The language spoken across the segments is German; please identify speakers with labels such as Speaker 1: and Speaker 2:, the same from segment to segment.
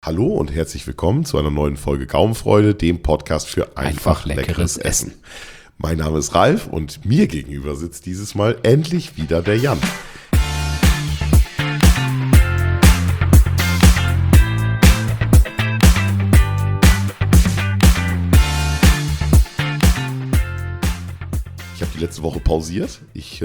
Speaker 1: Hallo und herzlich willkommen zu einer neuen Folge Gaumenfreude, dem Podcast für einfach leckeres Essen. Mein Name ist Ralf und mir gegenüber sitzt dieses Mal endlich wieder der Jan. Ich habe die letzte Woche pausiert.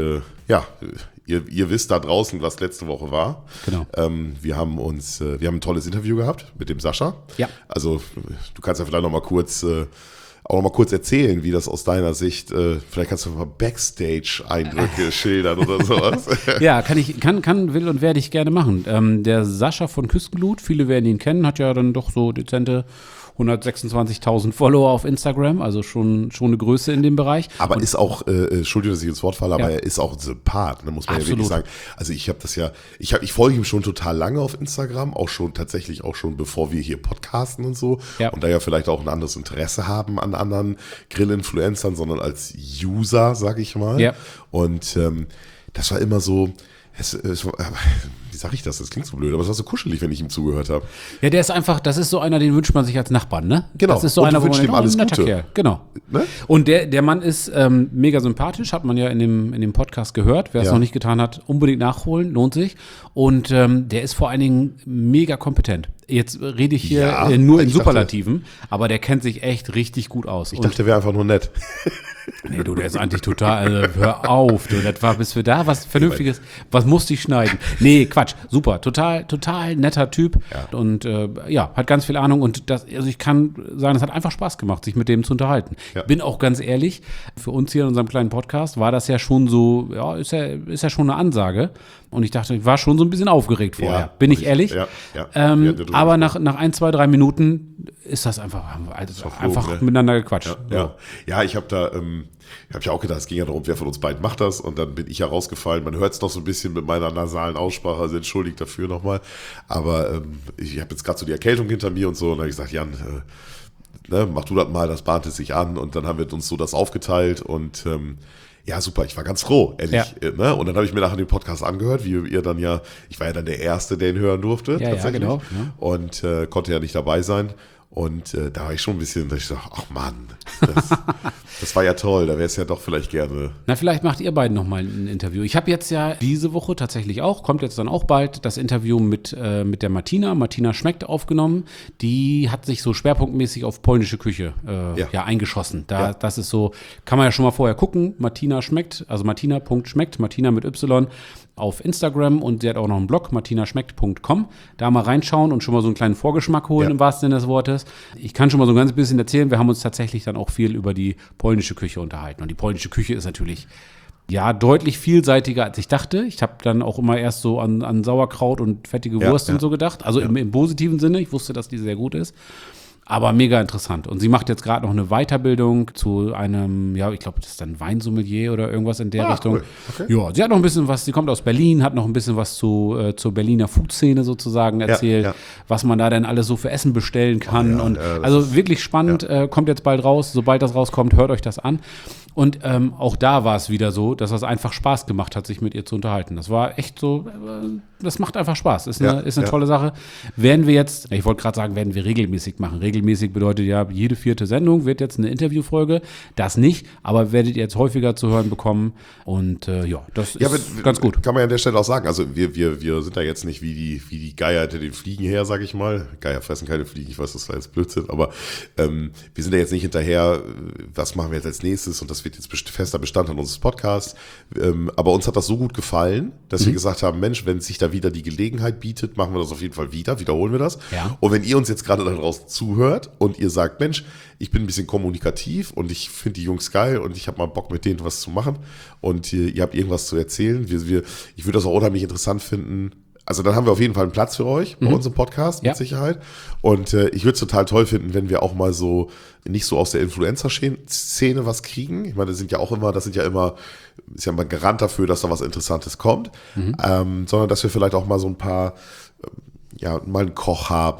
Speaker 1: Ihr wisst da draußen, was letzte Woche war.
Speaker 2: Genau.
Speaker 1: Wir haben ein tolles Interview gehabt mit dem Sascha.
Speaker 2: Ja.
Speaker 1: Also du kannst ja vielleicht noch mal kurz erzählen, wie das aus deiner Sicht, vielleicht kannst du mal Backstage-Eindrücke schildern oder sowas.
Speaker 2: Ja, will und werde ich gerne machen. Der Sascha von Küstenglut, viele werden ihn kennen, hat ja dann doch so dezente 126.000 Follower auf Instagram, also schon eine Größe in dem Bereich.
Speaker 1: Aber ist auch, Entschuldigung, dass ich ins Wort falle, aber
Speaker 2: Ja.
Speaker 1: er ist auch ein Sympath, ne, muss man
Speaker 2: Absolut.
Speaker 1: ja wirklich sagen. Also ich folge ihm schon total lange auf Instagram, tatsächlich auch schon bevor wir hier podcasten und so.
Speaker 2: Ja.
Speaker 1: Und da ja vielleicht auch ein anderes Interesse haben an anderen Grill-Influencern, sondern als User, sag ich mal.
Speaker 2: Ja.
Speaker 1: Und das war immer so, wie sag ich das? Das klingt so blöd, aber es war so kuschelig, wenn ich ihm zugehört habe.
Speaker 2: Ja, das ist so einer, den wünscht man sich als Nachbarn, ne?
Speaker 1: Genau.
Speaker 2: Das ist so
Speaker 1: Und
Speaker 2: einer,
Speaker 1: du wünschst ihm alles
Speaker 2: netter
Speaker 1: Gute.
Speaker 2: Kerl. Genau.
Speaker 1: Ne?
Speaker 2: Und der Mann ist mega sympathisch, hat man ja in dem Podcast gehört. Wer es
Speaker 1: Ja.
Speaker 2: noch nicht getan hat, unbedingt nachholen, lohnt sich. Und der ist vor allen Dingen mega kompetent. Jetzt rede ich hier
Speaker 1: Ja,
Speaker 2: nur in
Speaker 1: ich dachte-
Speaker 2: Superlativen, aber der kennt sich echt richtig gut aus.
Speaker 1: Ich dachte, der wäre einfach nur nett.
Speaker 2: Nee, du, der ist eigentlich total, also hör auf, du, das war bis wir da was Vernünftiges, was musste ich schneiden? Nee, Quatsch, super, total netter Typ
Speaker 1: Ja.
Speaker 2: und hat ganz viel Ahnung und ich kann sagen, es hat einfach Spaß gemacht, sich mit dem zu unterhalten.
Speaker 1: Ja.
Speaker 2: Bin auch ganz ehrlich, für uns hier in unserem kleinen Podcast war das ja schon so, ist ja schon eine Ansage und ich dachte, ich war schon so ein bisschen aufgeregt vorher,
Speaker 1: Ja,
Speaker 2: bin ich ehrlich.
Speaker 1: Ja. Wir hatten darüber
Speaker 2: Aber
Speaker 1: gesprochen.
Speaker 2: nach 1, 2, 3 Minuten ist das einfach
Speaker 1: verflogen, ne?
Speaker 2: miteinander gequatscht.
Speaker 1: Ja, ich habe ja auch gedacht, es ging ja darum, wer von uns beiden macht das und dann bin ich ja rausgefallen. Man hört es noch so ein bisschen mit meiner nasalen Aussprache, also entschuldigt dafür nochmal. Aber ich habe jetzt gerade so die Erkältung hinter mir und so und dann habe ich gesagt, Jan, mach du das mal, das bahnt es sich an und dann haben wir uns so das aufgeteilt und ja, super, ich war ganz froh, ehrlich.
Speaker 2: Ja.
Speaker 1: Ne? Und dann habe ich mir nachher den Podcast angehört, wie ihr dann ja, ich war ja dann der Erste, der ihn hören durfte,
Speaker 2: Ja,
Speaker 1: tatsächlich.
Speaker 2: genau, ja.
Speaker 1: Und konnte ja nicht dabei sein. Und da war ich schon ein bisschen, da ich dachte, ach Mann, das war ja toll, da wäre es ja doch vielleicht gerne.
Speaker 2: Na, vielleicht macht ihr beiden nochmal ein Interview. Ich habe jetzt ja diese Woche tatsächlich auch, kommt jetzt dann auch bald, das Interview mit der Martina. Martina Schmeckt aufgenommen. Die hat sich so schwerpunktmäßig auf polnische Küche eingeschossen. Das ist so, kann man ja schon mal vorher gucken. Martina Schmeckt, also Martina.schmeckt, Martina mit Y auf Instagram und sie hat auch noch einen Blog, martinaschmeckt.com. Da mal reinschauen und schon mal so einen kleinen Vorgeschmack holen, im wahrsten Sinne des Wortes. Ich kann schon mal so ein ganz bisschen erzählen, wir haben uns tatsächlich dann auch viel über die polnische Küche unterhalten. Und die polnische Küche ist natürlich deutlich vielseitiger, als ich dachte. Ich habe dann auch immer erst so an Sauerkraut und fettige Wurst und so gedacht. Also im positiven Sinne. Ich wusste, dass die sehr gut ist. Aber mega interessant. Und sie macht jetzt gerade noch eine Weiterbildung zu einem, ich glaube, das ist dann Weinsommelier oder irgendwas in der Richtung.
Speaker 1: Cool. Okay.
Speaker 2: Ja, sie hat noch ein bisschen was, sie kommt aus Berlin, hat noch ein bisschen was zur Berliner Food-Szene sozusagen erzählt, was man da denn alles so für Essen bestellen kann. Also wirklich spannend, kommt jetzt bald raus. Sobald das rauskommt, hört euch das an. Und auch da war es wieder so, dass es einfach Spaß gemacht hat, sich mit ihr zu unterhalten. Das war echt so, das macht einfach Spaß. Ist eine tolle Sache. Werden wir regelmäßig machen. Regelmäßig bedeutet ja, jede 4. Sendung wird jetzt eine Interviewfolge. Das nicht, aber werdet ihr jetzt häufiger zu hören bekommen. Und das ist ganz gut.
Speaker 1: Kann man ja an der Stelle auch sagen. Also wir sind da jetzt nicht wie die Geier hinter den Fliegen her, sag ich mal. Geier fressen keine Fliegen, ich weiß, das war jetzt Blödsinn, aber wir sind da jetzt nicht hinterher, was machen wir jetzt als nächstes und das wird jetzt fester Bestandteil unseres Podcasts. Aber uns hat das so gut gefallen, dass wir gesagt haben, Mensch, wenn sich da wieder die Gelegenheit bietet, machen wir das auf jeden Fall wiederholen wir das.
Speaker 2: Ja.
Speaker 1: Und wenn ihr uns jetzt gerade da draußen zuhört und ihr sagt, Mensch, ich bin ein bisschen kommunikativ und ich finde die Jungs geil und ich habe mal Bock mit denen was zu machen und ihr habt irgendwas zu erzählen, ich würde das auch unheimlich interessant finden. Also dann haben wir auf jeden Fall einen Platz für euch bei uns im Podcast, mit Sicherheit. Und ich würde es total toll finden, wenn wir auch mal so, nicht so aus der Influencer-Szene was kriegen. Ich meine, ist ja immer ein Garant dafür, dass da was Interessantes kommt. Sondern dass wir vielleicht auch mal so ein paar, mal einen Koch haben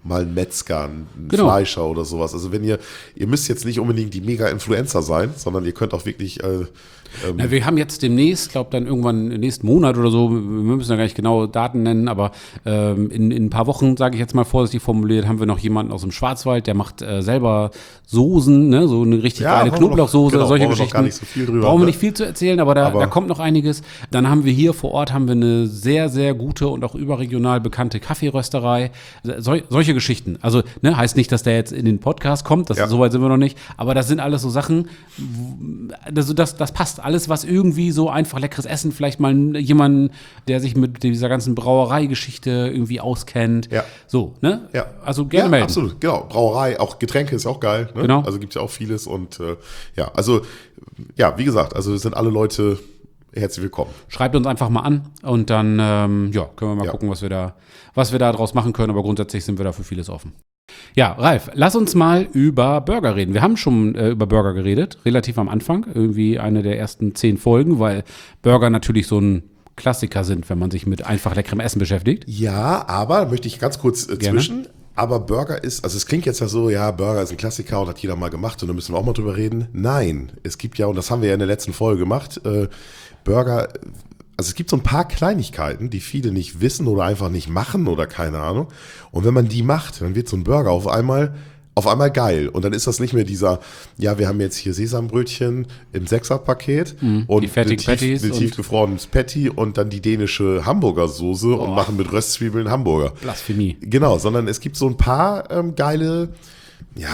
Speaker 1: mal einen Metzger, einen
Speaker 2: Genau.
Speaker 1: Fleischer oder sowas. Also wenn ihr müsst jetzt nicht unbedingt die Mega-Influencer sein, sondern ihr könnt auch wirklich
Speaker 2: Na, wir haben jetzt demnächst, glaube dann irgendwann im nächsten Monat oder so, wir müssen ja gar nicht genau Daten nennen, aber in ein paar Wochen, sage ich jetzt mal vorsichtig formuliert, haben wir noch jemanden aus dem Schwarzwald, der macht selber Soßen, ne? So eine richtig
Speaker 1: Ja,
Speaker 2: geile
Speaker 1: brauchen wir noch-
Speaker 2: Knoblauchsoße,
Speaker 1: genau,
Speaker 2: solche
Speaker 1: brauchen wir noch
Speaker 2: Geschichten.
Speaker 1: gar nicht so viel drüber,
Speaker 2: Brauchen wir
Speaker 1: ne?
Speaker 2: nicht viel zu erzählen, aber da kommt noch einiges. Dann haben wir hier vor Ort haben wir eine sehr, sehr gute und auch überregional bekannte Kaffeerösterei. Solche Geschichten. Also ne, heißt nicht, dass der jetzt in den Podcast kommt,
Speaker 1: Ja.
Speaker 2: so weit sind wir noch nicht, aber das sind alles so Sachen, also das passt. Alles, was irgendwie so einfach leckeres Essen, vielleicht mal jemanden, der sich mit dieser ganzen Brauereigeschichte irgendwie auskennt.
Speaker 1: Ja.
Speaker 2: So, ne?
Speaker 1: Ja.
Speaker 2: Also gerne
Speaker 1: ja,
Speaker 2: melden.
Speaker 1: absolut, genau. Brauerei, auch Getränke ist auch geil. Ne?
Speaker 2: Genau.
Speaker 1: Also gibt es ja auch vieles und ja, also ja, wie gesagt, also sind alle Leute herzlich willkommen.
Speaker 2: Schreibt uns einfach mal an und dann können wir mal
Speaker 1: Ja.
Speaker 2: gucken, was wir da draus machen können. Aber grundsätzlich sind wir da für vieles offen. Ja, Ralf, lass uns mal über Burger reden. Wir haben schon über Burger geredet, relativ am Anfang, irgendwie eine der ersten 10 Folgen, weil Burger natürlich so ein Klassiker sind, wenn man sich mit einfach leckerem Essen beschäftigt.
Speaker 1: Ja, aber möchte ich ganz kurz
Speaker 2: Gerne.
Speaker 1: zwischen. Aber Burger ist, also es klingt jetzt ja so, ja, Burger ist ein Klassiker und hat jeder mal gemacht und da müssen wir auch mal drüber reden. Nein, es gibt ja, und das haben wir ja in der letzten Folge gemacht, Burger, also es gibt so ein paar Kleinigkeiten, die viele nicht wissen oder einfach nicht machen oder keine Ahnung. Und wenn man die macht, dann wird so ein Burger auf einmal geil. Und dann ist das nicht mehr dieser, ja, wir haben jetzt hier Sesambrötchen im Sechserpaket und
Speaker 2: die fertigen Patties
Speaker 1: die
Speaker 2: und-
Speaker 1: tiefgefrorenes Patty und dann die dänische Hamburgersoße und machen mit Röstzwiebeln Hamburger.
Speaker 2: Blasphemie.
Speaker 1: Genau, sondern es gibt so ein paar geile, ja,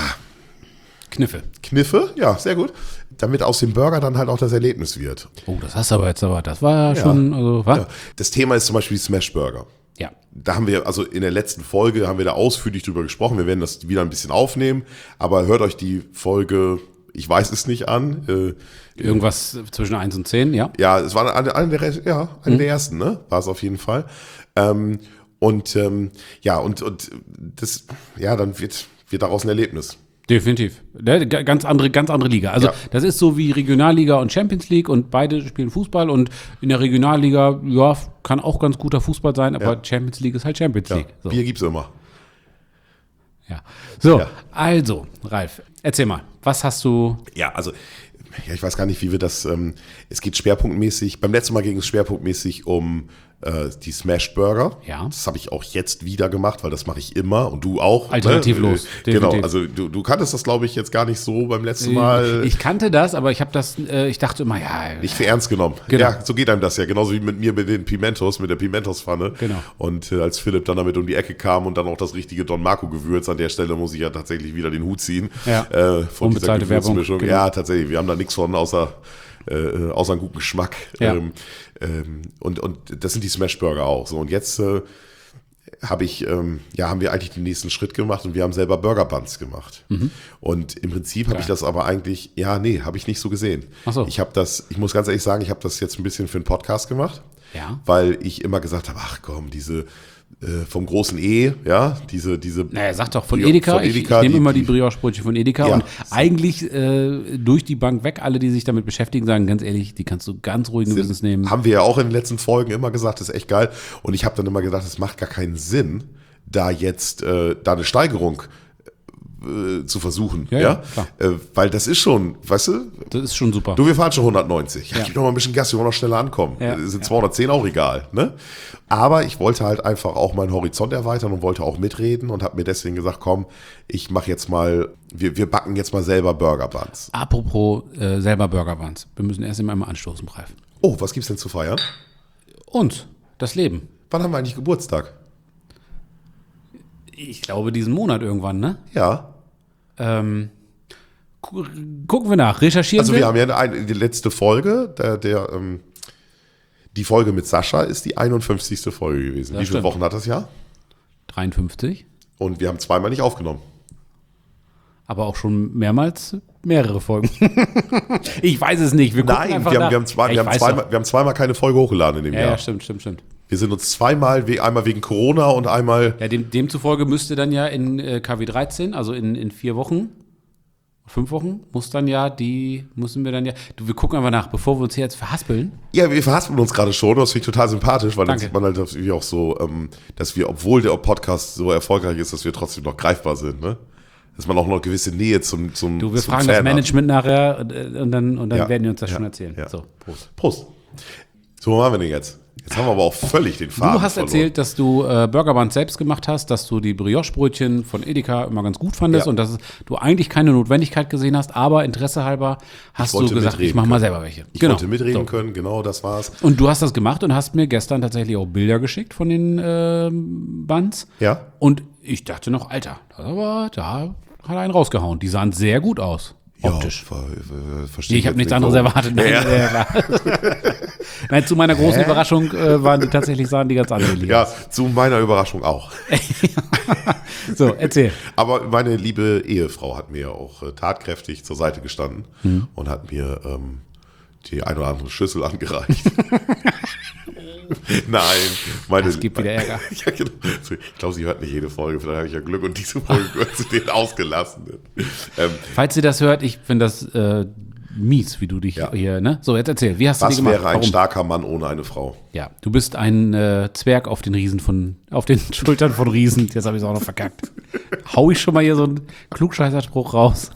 Speaker 1: Kniffe, ja, sehr gut, damit aus dem Burger dann halt auch das Erlebnis wird.
Speaker 2: Oh, das hast du aber jetzt das war ja schon, also, was?
Speaker 1: Ja. Das Thema ist zum Beispiel Smash Burger.
Speaker 2: Ja.
Speaker 1: Da haben wir, also in der letzten Folge haben wir da ausführlich drüber gesprochen. Wir werden das wieder ein bisschen aufnehmen, aber hört euch die Folge, ich weiß es nicht an.
Speaker 2: Irgendwas zwischen 1 und 10, ja.
Speaker 1: Ja, es war eine der ersten, ne? War es auf jeden Fall. Und das, ja, dann wird daraus ein Erlebnis.
Speaker 2: Definitiv. Ne, ganz andere Liga. Also
Speaker 1: Ja.
Speaker 2: das ist so wie Regionalliga und Champions League und beide spielen Fußball und in der Regionalliga, ja, kann auch ganz guter Fußball sein, aber
Speaker 1: Ja.
Speaker 2: Champions League ist halt Champions
Speaker 1: Ja,
Speaker 2: League. So.
Speaker 1: Bier gibt's immer.
Speaker 2: Ja. So,
Speaker 1: Ja.
Speaker 2: also, Ralf, erzähl mal, was hast du?
Speaker 1: Ja, also, ja, ich weiß gar nicht, wie wir das, es geht schwerpunktmäßig, beim letzten Mal ging es schwerpunktmäßig um die Smash Burger.
Speaker 2: Ja.
Speaker 1: Das habe ich auch jetzt wieder gemacht, weil das mache ich immer und du auch.
Speaker 2: Alternativlos,
Speaker 1: Genau,
Speaker 2: definitiv.
Speaker 1: also du kanntest das, glaube ich, jetzt gar nicht so beim letzten Mal.
Speaker 2: Ich kannte das, aber ich habe das, ich dachte immer, ja,
Speaker 1: Nicht für ernst genommen.
Speaker 2: Genau.
Speaker 1: Ja, so geht einem das ja. Genauso wie mit mir mit den Pimentos, mit der Pimentos-Pfanne.
Speaker 2: Genau.
Speaker 1: Und als Philipp dann damit um die Ecke kam und dann auch das richtige Don Marco-Gewürz, an der Stelle muss ich ja tatsächlich wieder den Hut ziehen.
Speaker 2: Ja.
Speaker 1: Von
Speaker 2: Unbezahlte
Speaker 1: dieser
Speaker 2: Werbung,
Speaker 1: Gewürzmischung.
Speaker 2: genau.
Speaker 1: Ja, tatsächlich. Wir haben da nichts von, außer einen guten Geschmack.
Speaker 2: Ja.
Speaker 1: Und das sind die Smash-Burger auch. So, und jetzt haben wir eigentlich den nächsten Schritt gemacht und wir haben selber Burger Buns gemacht. Und im Prinzip habe ich das aber eigentlich, habe ich nicht so gesehen.
Speaker 2: Ach so.
Speaker 1: Ich muss ganz ehrlich sagen, ich habe das jetzt ein bisschen für einen Podcast gemacht,
Speaker 2: Ja.
Speaker 1: weil ich immer gesagt habe, ach komm, diese vom großen E, ja, diese
Speaker 2: Naja, sag doch, von
Speaker 1: Brio-
Speaker 2: Edeka.
Speaker 1: von
Speaker 2: Ich
Speaker 1: Edeka,
Speaker 2: nehme immer die
Speaker 1: die-
Speaker 2: Brioche-Brötchen von Edeka.
Speaker 1: Ja.
Speaker 2: Und eigentlich durch die Bank weg, alle, die sich damit beschäftigen, sagen ganz ehrlich, die kannst du ganz ruhigen Gewissens nehmen.
Speaker 1: haben wir ja auch in den letzten Folgen immer gesagt, das ist echt geil. Und ich habe dann immer gedacht, es macht gar keinen Sinn, da jetzt da eine Steigerung zu versuchen.
Speaker 2: Ja,
Speaker 1: Ja,
Speaker 2: klar.
Speaker 1: weil das ist schon, weißt du,
Speaker 2: Das ist schon super.
Speaker 1: du, wir fahren schon 190. Ja,
Speaker 2: Ja.
Speaker 1: gib doch mal ein bisschen Gas, wir wollen noch schneller ankommen.
Speaker 2: Ja.
Speaker 1: Sind 210 auch egal. Ne? Aber ich wollte halt einfach auch meinen Horizont erweitern und wollte auch mitreden und habe mir deswegen gesagt, komm, ich mache jetzt mal, wir backen jetzt mal selber Burger Buns.
Speaker 2: Apropos selber Burger Buns. Wir müssen erst einmal anstoßen, Ralf.
Speaker 1: Oh, was gibt's denn zu feiern?
Speaker 2: Und das Leben.
Speaker 1: Wann haben wir eigentlich Geburtstag?
Speaker 2: Ich glaube, diesen Monat irgendwann, ne?
Speaker 1: Ja.
Speaker 2: Gucken wir nach, recherchieren
Speaker 1: Also wir haben ja die letzte Folge, die Folge mit Sascha ist die 51. Folge gewesen.
Speaker 2: Das
Speaker 1: Wie viele
Speaker 2: stimmt.
Speaker 1: Wochen hat das Jahr?
Speaker 2: 53,
Speaker 1: Und wir haben zweimal nicht aufgenommen.
Speaker 2: aber auch schon mehrmals mehrere Folgen. Ich weiß es nicht. Wir gucken
Speaker 1: Nein,
Speaker 2: einfach
Speaker 1: wir
Speaker 2: nach.
Speaker 1: haben
Speaker 2: Ja, ich weiß doch.
Speaker 1: wir haben zweimal keine Folge hochgeladen in dem
Speaker 2: Ja,
Speaker 1: Jahr.
Speaker 2: ja, stimmt.
Speaker 1: Wir sind uns zweimal, einmal wegen Corona und einmal,
Speaker 2: Ja, demzufolge müsste dann ja in KW 13, also in 4 Wochen, 5 Wochen müssen wir dann ja, wir gucken einfach nach, bevor wir uns hier jetzt verhaspeln.
Speaker 1: Ja, wir verhaspeln uns gerade schon, das finde ich total sympathisch, weil dann
Speaker 2: Danke.
Speaker 1: sieht man halt irgendwie auch so, dass wir, obwohl der Podcast so erfolgreich ist, dass wir trotzdem noch greifbar sind, ne? Dass man auch noch gewisse Nähe zum
Speaker 2: Du, wir
Speaker 1: zum
Speaker 2: fragen
Speaker 1: Fan
Speaker 2: das Management nachher und dann
Speaker 1: Ja.
Speaker 2: werden die uns das
Speaker 1: Ja.
Speaker 2: schon erzählen.
Speaker 1: Ja.
Speaker 2: So, Prost.
Speaker 1: Prost. So, was machen wir denn jetzt? Jetzt haben wir aber auch völlig den Faden
Speaker 2: Du hast
Speaker 1: verloren.
Speaker 2: erzählt, dass du Burger Buns selbst gemacht hast, dass du die Brioche-Brötchen von Edeka immer ganz gut fandest
Speaker 1: Ja.
Speaker 2: und dass du eigentlich keine Notwendigkeit gesehen hast, aber Interesse halber hast du
Speaker 1: wollte
Speaker 2: gesagt,
Speaker 1: mitreden
Speaker 2: ich mach mal
Speaker 1: können.
Speaker 2: selber welche.
Speaker 1: Ich wollte mitreden können, genau, das war's.
Speaker 2: Und du hast das gemacht und hast mir gestern tatsächlich auch Bilder geschickt von den Buns.
Speaker 1: Ja.
Speaker 2: Und ich dachte noch, Alter, da hat er einen rausgehauen. Die sahen sehr gut aus, optisch.
Speaker 1: Verstehe
Speaker 2: Ich habe nichts anderes erwartet. Nein,
Speaker 1: Ja.
Speaker 2: klar. Nein, zu meiner großen Überraschung sahen die ganz anders.
Speaker 1: Ja, zu meiner Überraschung auch.
Speaker 2: So, erzähl.
Speaker 1: Aber meine liebe Ehefrau hat mir auch tatkräftig zur Seite gestanden und hat mir die eine oder andere Schüssel angereicht. Nein, meine
Speaker 2: Es gibt wieder Ärger.
Speaker 1: Ja, genau. Ich glaube, sie hört nicht jede Folge, vielleicht habe ich ja Glück und diese Folge gehört zu den Ausgelassenen.
Speaker 2: Falls ihr das hört, ich finde das mies, wie du dich hier, ne? So, jetzt erzähl, wie hast du die
Speaker 1: Was
Speaker 2: gemacht?
Speaker 1: wäre ein starker Mann ohne eine Frau?
Speaker 2: Ja, du bist ein Zwerg auf den Schultern von Riesen. Jetzt habe ich es auch noch verkackt. Hau ich schon mal hier so einen Klugscheißerspruch raus?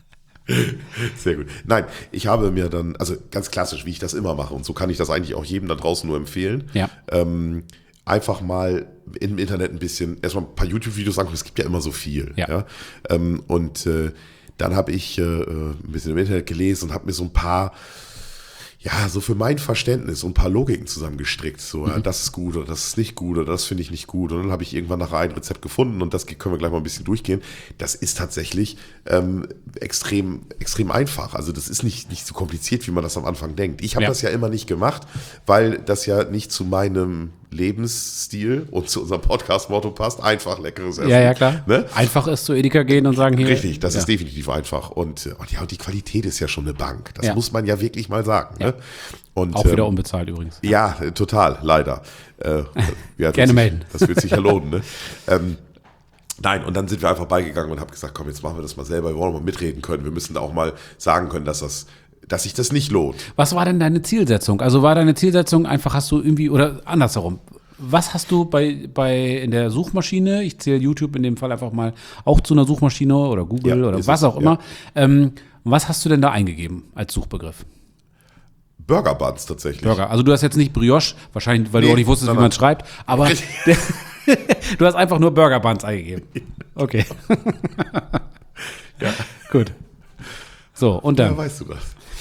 Speaker 1: Sehr gut. Nein, ich habe mir dann, also ganz klassisch, wie ich das immer mache, und so kann ich das eigentlich auch jedem da draußen nur empfehlen,
Speaker 2: Ja.
Speaker 1: Einfach mal im Internet ein bisschen, erstmal ein paar YouTube-Videos angucken, es gibt ja immer so viel.
Speaker 2: Ja.
Speaker 1: Dann habe ich ein bisschen im Internet gelesen und habe mir so ein paar, ja, so für mein Verständnis so ein paar Logiken zusammengestrickt. So, ja, das ist gut oder das ist nicht gut oder das finde ich nicht gut. Und dann habe ich irgendwann nachher ein Rezept gefunden und das können wir gleich mal ein bisschen durchgehen. Das ist tatsächlich extrem einfach. Also das ist nicht so kompliziert, wie man das am Anfang denkt. Ich habe das ja immer nicht gemacht, weil das ja nicht zu meinem Lebensstil und zu unserem Podcast-Motto passt. Einfach leckeres Essen.
Speaker 2: Ja, klar.
Speaker 1: Ne?
Speaker 2: Einfach ist zu Edeka gehen und sagen hier.
Speaker 1: Richtig, das ist definitiv einfach. Und die Qualität ist ja schon eine Bank. Das muss man ja wirklich mal sagen.
Speaker 2: Ja.
Speaker 1: Ne? Und,
Speaker 2: Auch wieder unbezahlt übrigens.
Speaker 1: Ja, total, leider.
Speaker 2: Gerne melden.
Speaker 1: Das wird sich ja lohnen. Ne? Nein, und dann sind wir einfach beigegangen und haben gesagt, komm, jetzt machen wir das mal selber. Wir wollen mal mitreden können. Wir müssen da auch mal sagen können, dass sich das nicht lohnt.
Speaker 2: Was war denn deine Zielsetzung? Also war deine Zielsetzung einfach, hast du irgendwie, oder andersrum, was hast du in der Suchmaschine, ich zähle YouTube in dem Fall einfach mal auch zu einer Suchmaschine oder Google
Speaker 1: Ja,
Speaker 2: oder
Speaker 1: ist
Speaker 2: was
Speaker 1: es,
Speaker 2: auch immer, was hast du denn da eingegeben als Suchbegriff?
Speaker 1: Burger Buns tatsächlich.
Speaker 2: Burger. Also du hast jetzt nicht Brioche, wahrscheinlich, weil du
Speaker 1: Nee,
Speaker 2: auch nicht wusstest, wie
Speaker 1: sondern-
Speaker 2: man schreibt, aber du hast einfach nur Burger Buns eingegeben. Okay.
Speaker 1: Ja.
Speaker 2: Gut. So, und dann?
Speaker 1: Ja, weißt du das?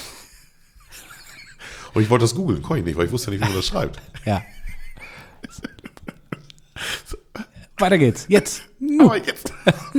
Speaker 1: Und ich wollte das googeln, konnte ich nicht, weil ich wusste nicht, wie man das schreibt.
Speaker 2: Ja. Weiter geht's. Jetzt.
Speaker 1: Aber jetzt.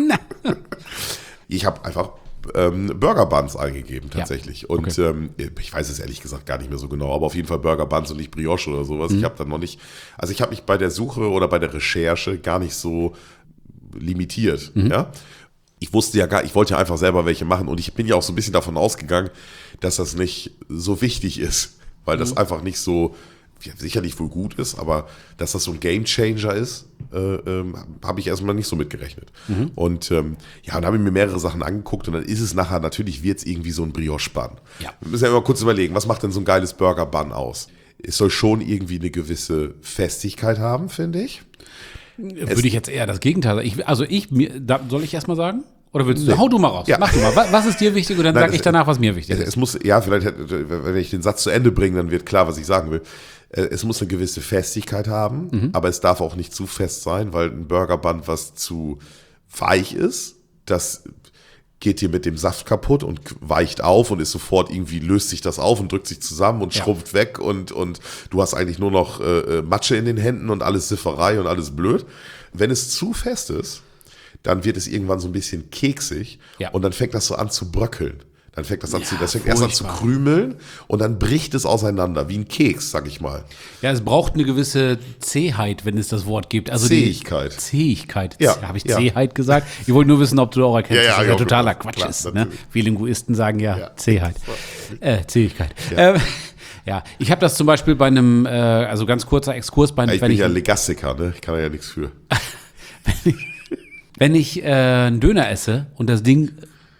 Speaker 1: Ich habe einfach Burger Buns eingegeben tatsächlich. Und ich weiß es ehrlich gesagt gar nicht mehr so genau, aber auf jeden Fall Burger Buns und nicht Brioche oder sowas. Ich habe dann noch nicht, also ich habe mich bei der Suche oder bei der Recherche gar nicht so limitiert. Ja? Ich wusste ja ich wollte ja einfach selber welche machen und ich bin ja auch so ein bisschen davon ausgegangen, dass das nicht so wichtig ist, weil das einfach nicht so, sicherlich wohl gut ist, aber dass das so ein Gamechanger ist, habe ich erstmal nicht so mitgerechnet. Und dann habe ich mir mehrere Sachen angeguckt und dann ist es nachher, natürlich wird es irgendwie so ein Brioche-Bun.
Speaker 2: Ja.
Speaker 1: Wir müssen ja immer kurz überlegen, was macht denn so ein geiles Burger-Bun aus? Es soll schon irgendwie eine gewisse Festigkeit haben, finde ich.
Speaker 2: Würde ich jetzt eher das Gegenteil sagen. Soll ich erst mal sagen? Oder willst du? Hau du mal raus.
Speaker 1: Ja.
Speaker 2: Mach du mal. Was ist dir wichtig? Und dann sage ich danach, was mir wichtig ist.
Speaker 1: Es muss, ja, vielleicht, wenn ich den Satz zu Ende bringe, dann wird klar, was ich sagen will. Es muss eine gewisse Festigkeit haben, aber es darf auch nicht zu fest sein, weil ein Burger-Bun, was zu weich ist, das geht dir mit dem Saft kaputt und weicht auf und ist sofort irgendwie, löst sich das auf und drückt sich zusammen und schrumpft weg und du hast eigentlich nur noch Matsche in den Händen und alles Sifferei und alles blöd. Wenn es zu fest ist, dann wird es irgendwann so ein bisschen keksig und dann fängt das so an zu bröckeln. Dann fängt das fängt erst an zu krümeln und dann bricht es auseinander, wie ein Keks, sag ich mal.
Speaker 2: Ja, es braucht eine gewisse Zähheit, wenn es das Wort gibt. Also
Speaker 1: Zähigkeit.
Speaker 2: Zähigkeit.
Speaker 1: Ja,
Speaker 2: Habe ich
Speaker 1: ja.
Speaker 2: Zähheit gesagt? Ich wollte nur wissen, ob du auch erkennst, dass das ja totaler
Speaker 1: klar,
Speaker 2: Quatsch ist. Ne?
Speaker 1: natürlich.
Speaker 2: Viele Linguisten sagen ja Zähigkeit. Zähigkeit.
Speaker 1: Ja.
Speaker 2: Ja, ich habe das zum Beispiel bei einem, also ganz kurzer Exkurs,
Speaker 1: Ich bin ja Legastiker, ne? Ich kann ja nichts für.
Speaker 2: wenn ich einen Döner esse und das Ding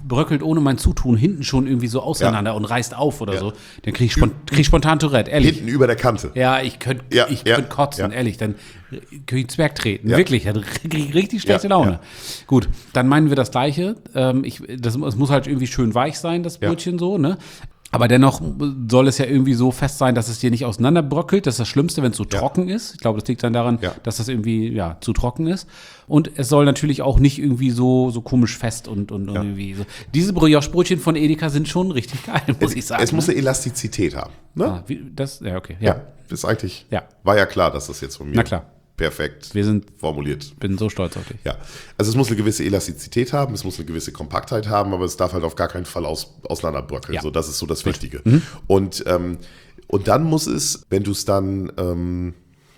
Speaker 2: bröckelt ohne mein Zutun hinten schon irgendwie so auseinander und reißt auf oder so, dann krieg ich spontan Tourette, ehrlich.
Speaker 1: Hinten über der Kante.
Speaker 2: Ja, ich könnte kotzen, ehrlich. Dann könnte ich Zwerg treten.
Speaker 1: Ja.
Speaker 2: Wirklich, dann krieg ich richtig schlechte Laune.
Speaker 1: Ja.
Speaker 2: Gut, dann meinen wir das Gleiche. Es muss halt irgendwie schön weich sein, das Brötchen so, ne? Aber dennoch soll es ja irgendwie so fest sein, dass es dir nicht auseinanderbröckelt. Das ist das Schlimmste, wenn es so trocken ist. Ich glaube, das liegt dann daran, dass das irgendwie zu trocken ist. Und es soll natürlich auch nicht irgendwie so komisch fest und irgendwie so. Diese Brioche-Brötchen von Edeka sind schon richtig geil, muss ich sagen.
Speaker 1: Es muss eine Elastizität haben. Ne?
Speaker 2: Okay.
Speaker 1: Ja, ist eigentlich, war ja klar, dass das jetzt von mir perfekt formuliert.
Speaker 2: Bin so stolz auf dich.
Speaker 1: Ja, also es muss eine gewisse Elastizität haben, es muss eine gewisse Kompaktheit haben, aber es darf halt auf gar keinen Fall auseinanderbröckeln. Ja. So, das ist so das Wichtige. Mhm. Und dann muss es, wenn du es dann,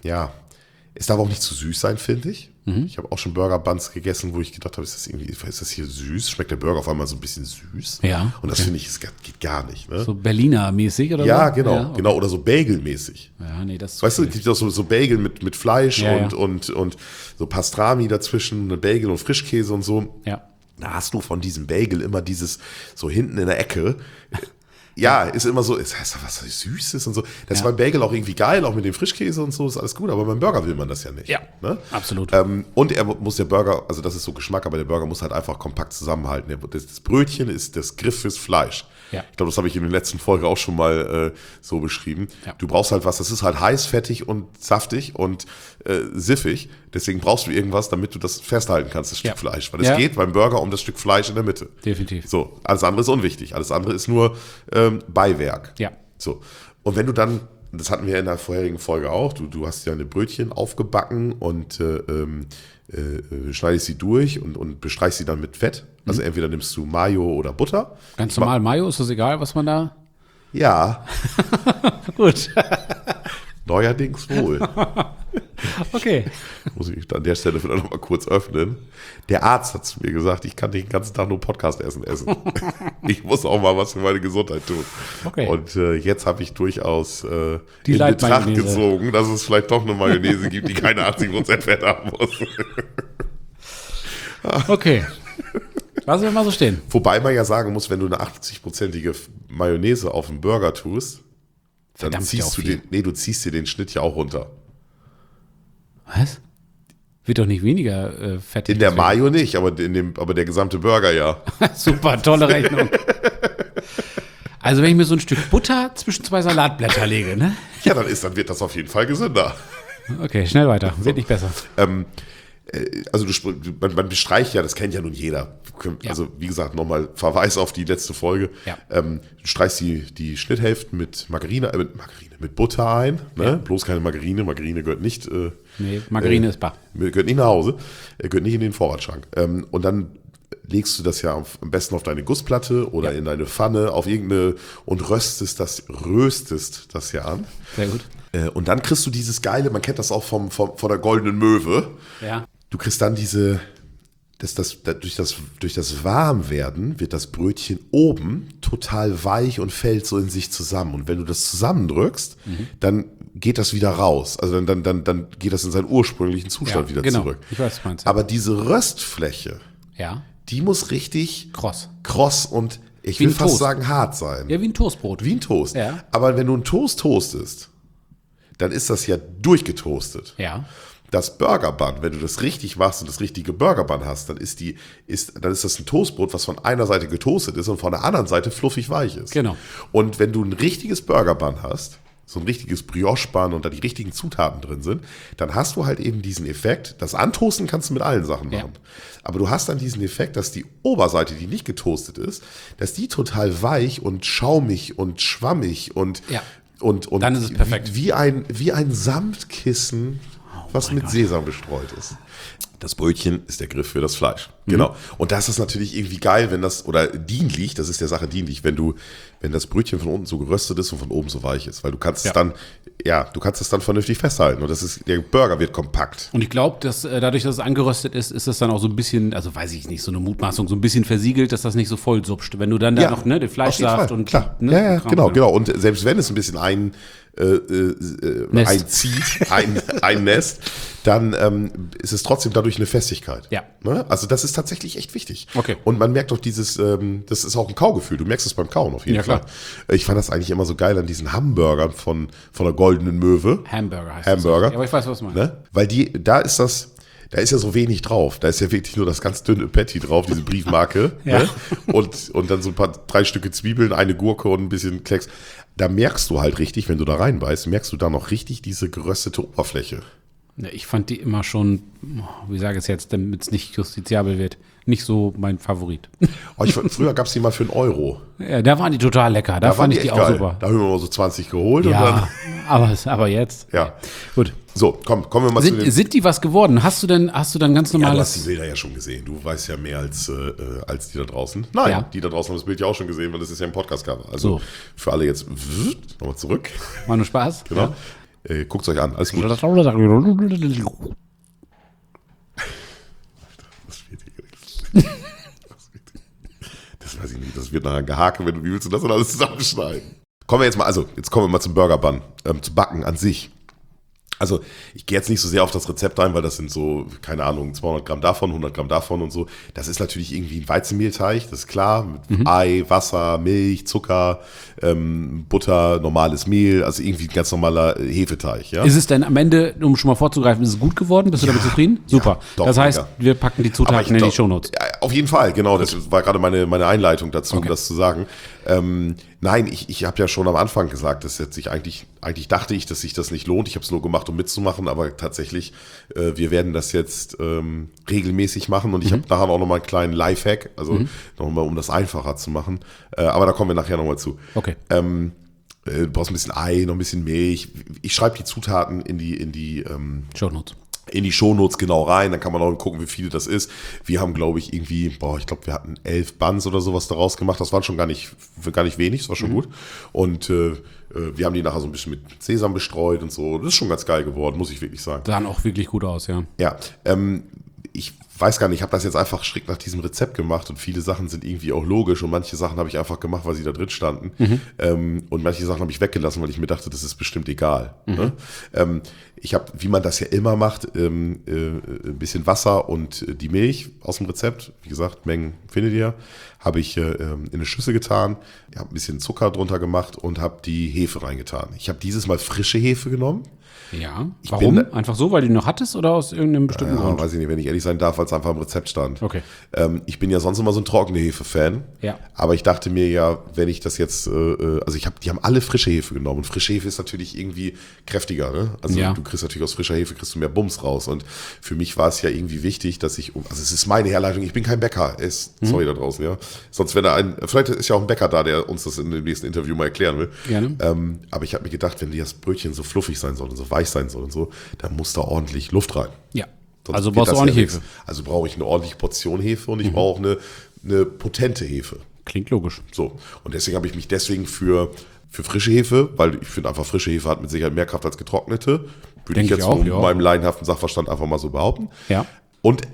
Speaker 1: es darf auch nicht zu süß sein, finde ich. Mhm. Ich habe auch schon Burger Buns gegessen, wo ich gedacht habe, ist das hier süß? Schmeckt der Burger auf einmal so ein bisschen süß?
Speaker 2: Ja.
Speaker 1: Und das finde ich, geht gar nicht. Ne?
Speaker 2: So Berliner-mäßig oder so?
Speaker 1: Ja, genau. Genau, oder so Bagel-mäßig.
Speaker 2: Ja, nee, das ist
Speaker 1: weißt du, es gibt auch so Bagel mit Fleisch und so Pastrami dazwischen, eine Bagel und Frischkäse und so.
Speaker 2: Ja.
Speaker 1: Da hast du von diesem Bagel immer dieses, so hinten in der Ecke. Ja, ist immer so, ist das was Süßes und so. Das ist beim Bagel auch irgendwie geil, auch mit dem Frischkäse und so, ist alles gut, aber beim Burger will man das ja nicht.
Speaker 2: Ja,
Speaker 1: ne?
Speaker 2: Absolut.
Speaker 1: Und der Burger, also das ist so Geschmack, aber der Burger muss halt einfach kompakt zusammenhalten. Das Brötchen ist das Griff fürs Fleisch. Ja. Ich glaube, das habe ich in der letzten Folge auch schon mal so beschrieben. Ja. Du brauchst halt was, das ist halt heiß, fettig und saftig und siffig. Deswegen brauchst du irgendwas, damit du das festhalten kannst, das Stück Fleisch. Weil es geht beim Burger um das Stück Fleisch in der Mitte.
Speaker 2: Definitiv.
Speaker 1: So, alles andere ist unwichtig. Alles andere ist nur Beiwerk.
Speaker 2: Ja.
Speaker 1: So. Und wenn du dann, das hatten wir in der vorherigen Folge auch, du hast ja eine Brötchen aufgebacken und schneidest sie durch und bestreichst sie dann mit Fett. Also entweder nimmst du Mayo oder Butter.
Speaker 2: Ganz normal Mayo, ist das egal, was man da?
Speaker 1: Ja.
Speaker 2: Gut.
Speaker 1: Neuerdings wohl.
Speaker 2: Okay.
Speaker 1: Muss ich an der Stelle vielleicht noch mal kurz öffnen. Der Arzt hat zu mir gesagt, ich kann nicht den ganzen Tag nur Podcast-Essen essen. Ich muss auch mal was für meine Gesundheit tun.
Speaker 2: Okay.
Speaker 1: Und jetzt habe ich durchaus in Betracht gezogen, dass es vielleicht doch eine Mayonnaise gibt, die keine 80% Fett haben muss.
Speaker 2: Okay. Lassen wir mal so stehen.
Speaker 1: Wobei man ja sagen muss, wenn du eine 80%ige Mayonnaise auf einen Burger tust, dann ziehst du ziehst dir den Schnitt ja auch runter.
Speaker 2: Was? Wird doch nicht weniger fettig.
Speaker 1: In der Mayo nicht, aber der gesamte Burger ja.
Speaker 2: Super, tolle Rechnung. Also wenn ich mir so ein Stück Butter zwischen zwei Salatblätter lege, ne?
Speaker 1: Ja, dann wird das auf jeden Fall gesünder.
Speaker 2: Okay, schnell weiter. Wird nicht besser.
Speaker 1: Also man bestreicht ja, das kennt ja nun jeder. Also wie gesagt, nochmal Verweis auf die letzte Folge. Ja. Du streichst die Schnitthälften mit mit Butter ein. Ne? Ja. Bloß keine Margarine. Margarine gehört nicht.
Speaker 2: Margarine ist bar.
Speaker 1: Gehört nicht nach Hause. Gehört nicht in den Vorratsschrank. Und dann legst du das ja am besten auf deine Gussplatte oder in deine Pfanne auf irgendeine und röstest das ja an.
Speaker 2: Sehr gut.
Speaker 1: Und dann kriegst du dieses geile, man kennt das auch von der goldenen Möwe.
Speaker 2: Ja.
Speaker 1: Du kriegst dann durch das Warmwerden wird das Brötchen oben total weich und fällt so in sich zusammen. Und wenn du das zusammendrückst, dann geht das wieder raus. Also dann geht das in seinen ursprünglichen Zustand wieder zurück.
Speaker 2: Ich weiß, was du meinst.
Speaker 1: Aber diese Röstfläche, die muss richtig kross und ich will fast sagen hart sein.
Speaker 2: Ja, wie ein Toastbrot.
Speaker 1: Wie ein Toast.
Speaker 2: Ja.
Speaker 1: Aber wenn du einen Toast toastest, dann ist das ja durchgetoastet.
Speaker 2: Ja.
Speaker 1: Das Burger Bun, wenn du das richtig machst und das richtige Burger Bun hast, dann ist das ein Toastbrot, was von einer Seite getoastet ist und von der anderen Seite fluffig weich ist.
Speaker 2: Genau.
Speaker 1: Und wenn du ein richtiges Burger Bun hast, so ein richtiges Brioche Bun und da die richtigen Zutaten drin sind, dann hast du halt eben diesen Effekt. Das Antoasten kannst du mit allen Sachen machen. Aber du hast dann diesen Effekt, dass die Oberseite, die nicht getoastet ist, dass die total weich und schaumig und schwammig und
Speaker 2: dann ist es perfekt.
Speaker 1: Wie ein Samtkissen, was mit Sesam bestreut ist. Das Brötchen ist der Griff für das Fleisch. Genau. Und das ist natürlich irgendwie geil, dienlich, das ist der Sache dienlich, wenn das Brötchen von unten so geröstet ist und von oben so weich ist. Weil du kannst es dann vernünftig festhalten. Und der Burger wird kompakt.
Speaker 2: Und ich glaube, dass dadurch, dass es angeröstet ist es dann auch so ein bisschen, also weiß ich nicht, so eine Mutmaßung, so ein bisschen versiegelt, dass das nicht so voll supscht. Wenn du dann da noch den Fleischsaft und
Speaker 1: klar. Genau. Und selbst wenn es ein bisschen einnässt, dann ist es trotzdem dadurch eine Festigkeit.
Speaker 2: Ja.
Speaker 1: Ne? Also das ist tatsächlich echt wichtig.
Speaker 2: Okay.
Speaker 1: Und man merkt auch dieses, das ist auch ein Kaugefühl. Du merkst es beim Kauen auf jeden
Speaker 2: Ja,
Speaker 1: Fall.
Speaker 2: klar.
Speaker 1: Ich fand das eigentlich immer so geil an diesen Hamburgern von der Goldenen Möwe.
Speaker 2: Hamburger heißt
Speaker 1: Hamburger.
Speaker 2: das. Ja, aber ich weiß, was du meinst.
Speaker 1: Ne? Weil da ist ja so wenig drauf. Da ist ja wirklich nur das ganz dünne Patty drauf, diese Briefmarke.
Speaker 2: Ja.
Speaker 1: Ne? Und dann so 3 Stücke Zwiebeln, eine Gurke und ein bisschen Klecks. Da merkst du halt richtig, wenn du da reinbeißt, merkst du da noch richtig diese geröstete Oberfläche.
Speaker 2: Ja, ich fand die immer schon, wie sage ich es jetzt, damit es nicht justiziabel wird, nicht so mein Favorit.
Speaker 1: Früher gab es die mal für 1 Euro.
Speaker 2: Ja, da waren die total lecker. Da
Speaker 1: waren
Speaker 2: fand ich die
Speaker 1: echt
Speaker 2: auch
Speaker 1: geil.
Speaker 2: super.
Speaker 1: Da haben wir mal so 20 geholt und
Speaker 2: Ja,
Speaker 1: dann.
Speaker 2: aber jetzt.
Speaker 1: Ja.
Speaker 2: Gut.
Speaker 1: So, kommen wir mal zu den.
Speaker 2: Sind die was geworden? Hast du dann ganz
Speaker 1: Ja, du hast die
Speaker 2: normales.
Speaker 1: Bilder ja schon gesehen. Du weißt ja mehr als die da draußen. Nein,
Speaker 2: Ja.
Speaker 1: die da draußen haben das Bild ja auch schon gesehen, weil das ist ja ein Podcast-Cover. Also
Speaker 2: So.
Speaker 1: für alle jetzt nochmal zurück.
Speaker 2: War nur Spaß?
Speaker 1: Genau. Guckt euch an. Alles gut.
Speaker 2: Ja.
Speaker 1: Das wird hier das weiß ich nicht. Das wird nachher gehakt, wenn du, wie willst du das dann alles zusammenschneiden? Kommen wir mal zum Burger Bun, zu Backen an sich. Also ich gehe jetzt nicht so sehr auf das Rezept ein, weil das sind so, keine Ahnung, 200 Gramm davon, 100 Gramm davon und so. Das ist natürlich irgendwie ein Weizenmehlteig, das ist klar, mit Ei, Wasser, Milch, Zucker, Butter, normales Mehl, also irgendwie ein ganz normaler Hefeteig. Ja?
Speaker 2: Ist es denn am Ende, um schon mal vorzugreifen, ist es gut geworden? Bist du damit zufrieden? Super.
Speaker 1: doch,
Speaker 2: das heißt,
Speaker 1: mega.
Speaker 2: wir packen die Zutaten in die Shownotes.
Speaker 1: Ja, auf jeden Fall, genau. Das war gerade meine Einleitung dazu, um das zu sagen. Nein, ich habe ja schon am Anfang gesagt, dass jetzt eigentlich dachte ich, dass sich das nicht lohnt. Ich habe es nur gemacht, um mitzumachen, aber tatsächlich, wir werden das jetzt regelmäßig machen und ich habe nachher auch nochmal einen kleinen Lifehack, also nochmal, um das einfacher zu machen. Aber da kommen wir nachher nochmal zu.
Speaker 2: Okay.
Speaker 1: Du brauchst ein bisschen Ei, noch ein bisschen Milch. Ich schreibe die Zutaten in die
Speaker 2: Shownotes.
Speaker 1: in die Shownotes genau rein, dann kann man auch gucken, wie viele das ist. Wir haben, glaube ich, wir hatten 11 Buns oder sowas daraus gemacht. Das waren schon gar nicht wenig, das war schon gut. Und wir haben die nachher so ein bisschen mit Sesam bestreut und so. Das ist schon ganz geil geworden, muss ich wirklich sagen.
Speaker 2: Sahen auch wirklich gut aus, ja.
Speaker 1: Ja, ich weiß gar nicht, ich habe das jetzt einfach strikt nach diesem Rezept gemacht und viele Sachen sind irgendwie auch logisch und manche Sachen habe ich einfach gemacht, weil sie da drin standen und manche Sachen habe ich weggelassen, weil ich mir dachte, das ist bestimmt egal. Ne? Ich habe, wie man das ja immer macht, ein bisschen Wasser und die Milch aus dem Rezept, wie gesagt, Mengen findet ihr, habe ich in eine Schüssel getan, habe ein bisschen Zucker drunter gemacht und habe die Hefe reingetan. Ich habe dieses Mal frische Hefe genommen.
Speaker 2: Ja. Warum? Einfach so, weil du die noch hattest oder aus irgendeinem bestimmten
Speaker 1: Ja,
Speaker 2: Grund?
Speaker 1: weiß ich nicht, wenn ich ehrlich sein darf, weil es einfach im Rezept stand.
Speaker 2: Okay.
Speaker 1: Ich bin ja sonst immer so ein trockene Hefe-Fan.
Speaker 2: Ja.
Speaker 1: Aber ich dachte mir ja, wenn ich das jetzt, die haben alle frische Hefe genommen. Und frische Hefe ist natürlich irgendwie kräftiger, ne? Also
Speaker 2: Ja.
Speaker 1: du kriegst natürlich aus frischer Hefe kriegst du mehr Bums raus. Und für mich war es ja irgendwie wichtig, dass es ist meine Herleitung, ich bin kein Bäcker. Sorry da draußen, ja. Sonst vielleicht ist ja auch ein Bäcker da, der uns das in dem nächsten Interview mal erklären will.
Speaker 2: Gerne.
Speaker 1: Aber ich habe mir gedacht, wenn das Brötchen so fluffig sein soll und so weich sein soll und so, dann muss da ordentlich Luft rein.
Speaker 2: Ja.
Speaker 1: Sonst
Speaker 2: Also
Speaker 1: geht
Speaker 2: brauchst du
Speaker 1: das
Speaker 2: ordentlich
Speaker 1: ja nichts.
Speaker 2: Hefe.
Speaker 1: Also brauche ich eine ordentliche Portion Hefe und ich brauche eine potente Hefe.
Speaker 2: Klingt logisch.
Speaker 1: So. Und deswegen habe ich mich für frische Hefe, weil ich finde einfach, frische Hefe hat mit Sicherheit mehr Kraft als getrocknete. Würde
Speaker 2: Denk
Speaker 1: ich jetzt
Speaker 2: ich auch,
Speaker 1: mit
Speaker 2: ja.
Speaker 1: meinem laienhaften Sachverstand einfach mal so behaupten.
Speaker 2: Ja.
Speaker 1: Und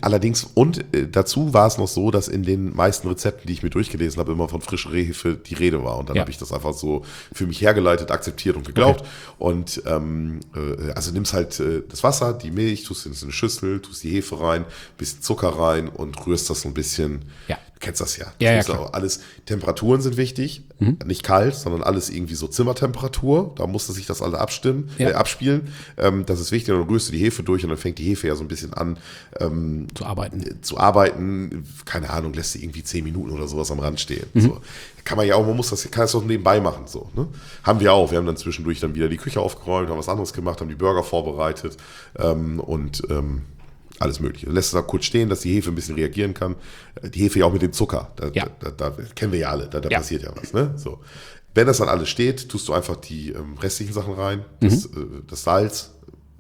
Speaker 1: dazu war es noch so, dass in den meisten Rezepten, die ich mir durchgelesen habe, immer von frischer Hefe die Rede war. Und dann
Speaker 2: Ja.
Speaker 1: habe ich das einfach so für mich hergeleitet, akzeptiert und geglaubt. Okay. Und also nimmst halt das Wasser, die Milch, tust in eine Schüssel, tust die Hefe rein, bisschen Zucker rein und rührst das so ein bisschen.
Speaker 2: Ja.
Speaker 1: Du kennst das ja.
Speaker 2: Ja,
Speaker 1: Das ist
Speaker 2: klar.
Speaker 1: auch alles, Temperaturen sind wichtig, nicht kalt, sondern alles irgendwie so Zimmertemperatur. Da musste sich das alle abspielen. Das ist wichtig. Und dann rührst du die Hefe durch und dann fängt die Hefe ja so ein bisschen an
Speaker 2: Zu arbeiten.
Speaker 1: Keine Ahnung, lässt sie irgendwie 10 Minuten oder sowas am Rand stehen. So. Kann das auch nebenbei machen. So, ne? Haben wir auch. Wir haben dann zwischendurch dann wieder die Küche aufgeräumt, haben was anderes gemacht, haben die Burger vorbereitet und alles Mögliche. Lässt es da kurz stehen, dass die Hefe ein bisschen reagieren kann. Die Hefe ja auch mit dem Zucker. Da kennen wir ja alle. Da passiert ja was. Ne? So. Wenn das dann alles steht, tust du einfach die restlichen Sachen rein. Das Salz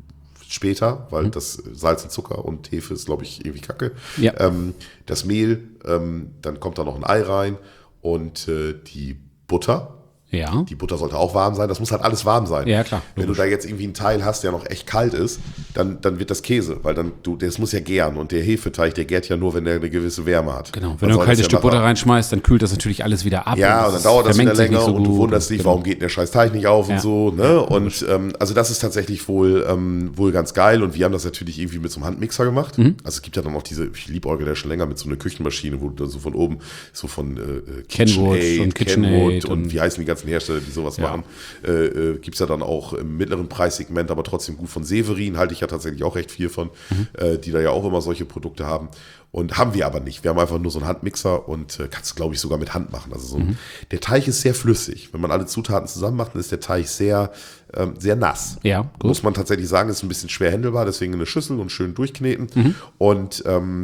Speaker 1: später, weil das Salz und Zucker und Hefe ist, glaube ich, irgendwie kacke.
Speaker 2: Ja.
Speaker 1: Das Mehl, dann kommt da noch ein Ei rein und die Butter.
Speaker 2: Ja.
Speaker 1: Die Butter sollte auch warm sein. Das muss halt alles warm sein.
Speaker 2: Ja, klar.
Speaker 1: Wenn du da jetzt irgendwie einen Teil hast, der noch echt kalt ist, dann wird das Käse, weil das muss ja gären. Und der Hefeteig, der gärt ja nur, wenn der eine gewisse Wärme hat.
Speaker 2: Genau. Wenn du ein kaltes Stück Butter reinschmeißt, dann kühlt das natürlich alles wieder ab.
Speaker 1: Ja, und dann dauert das wieder länger
Speaker 2: so
Speaker 1: und du wunderst dich, warum geht der scheiß Teig nicht auf und so. Ne? Und also das ist tatsächlich wohl ganz geil. Und wir haben das natürlich irgendwie mit so einem Handmixer gemacht. Also es gibt ja dann auch ich liebäugle ja schon länger mit so einer Küchenmaschine, wo du dann so von oben, so von
Speaker 2: KitchenAid
Speaker 1: und wie heißen die ganzen Hersteller, die sowas machen. Gibt es ja dann auch im mittleren Preissegment, aber trotzdem gut von Severin, halte ich ja tatsächlich auch recht viel von, die da ja auch immer solche Produkte haben. Und haben wir aber nicht. Wir haben einfach nur so einen Handmixer und kannst, glaube ich, sogar mit Hand machen. Also der Teig ist sehr flüssig. Wenn man alle Zutaten zusammen macht, dann ist der Teig sehr, sehr nass.
Speaker 2: Ja, gut.
Speaker 1: Muss man tatsächlich sagen, ist ein bisschen schwer händelbar, deswegen in eine Schüssel und schön durchkneten. Und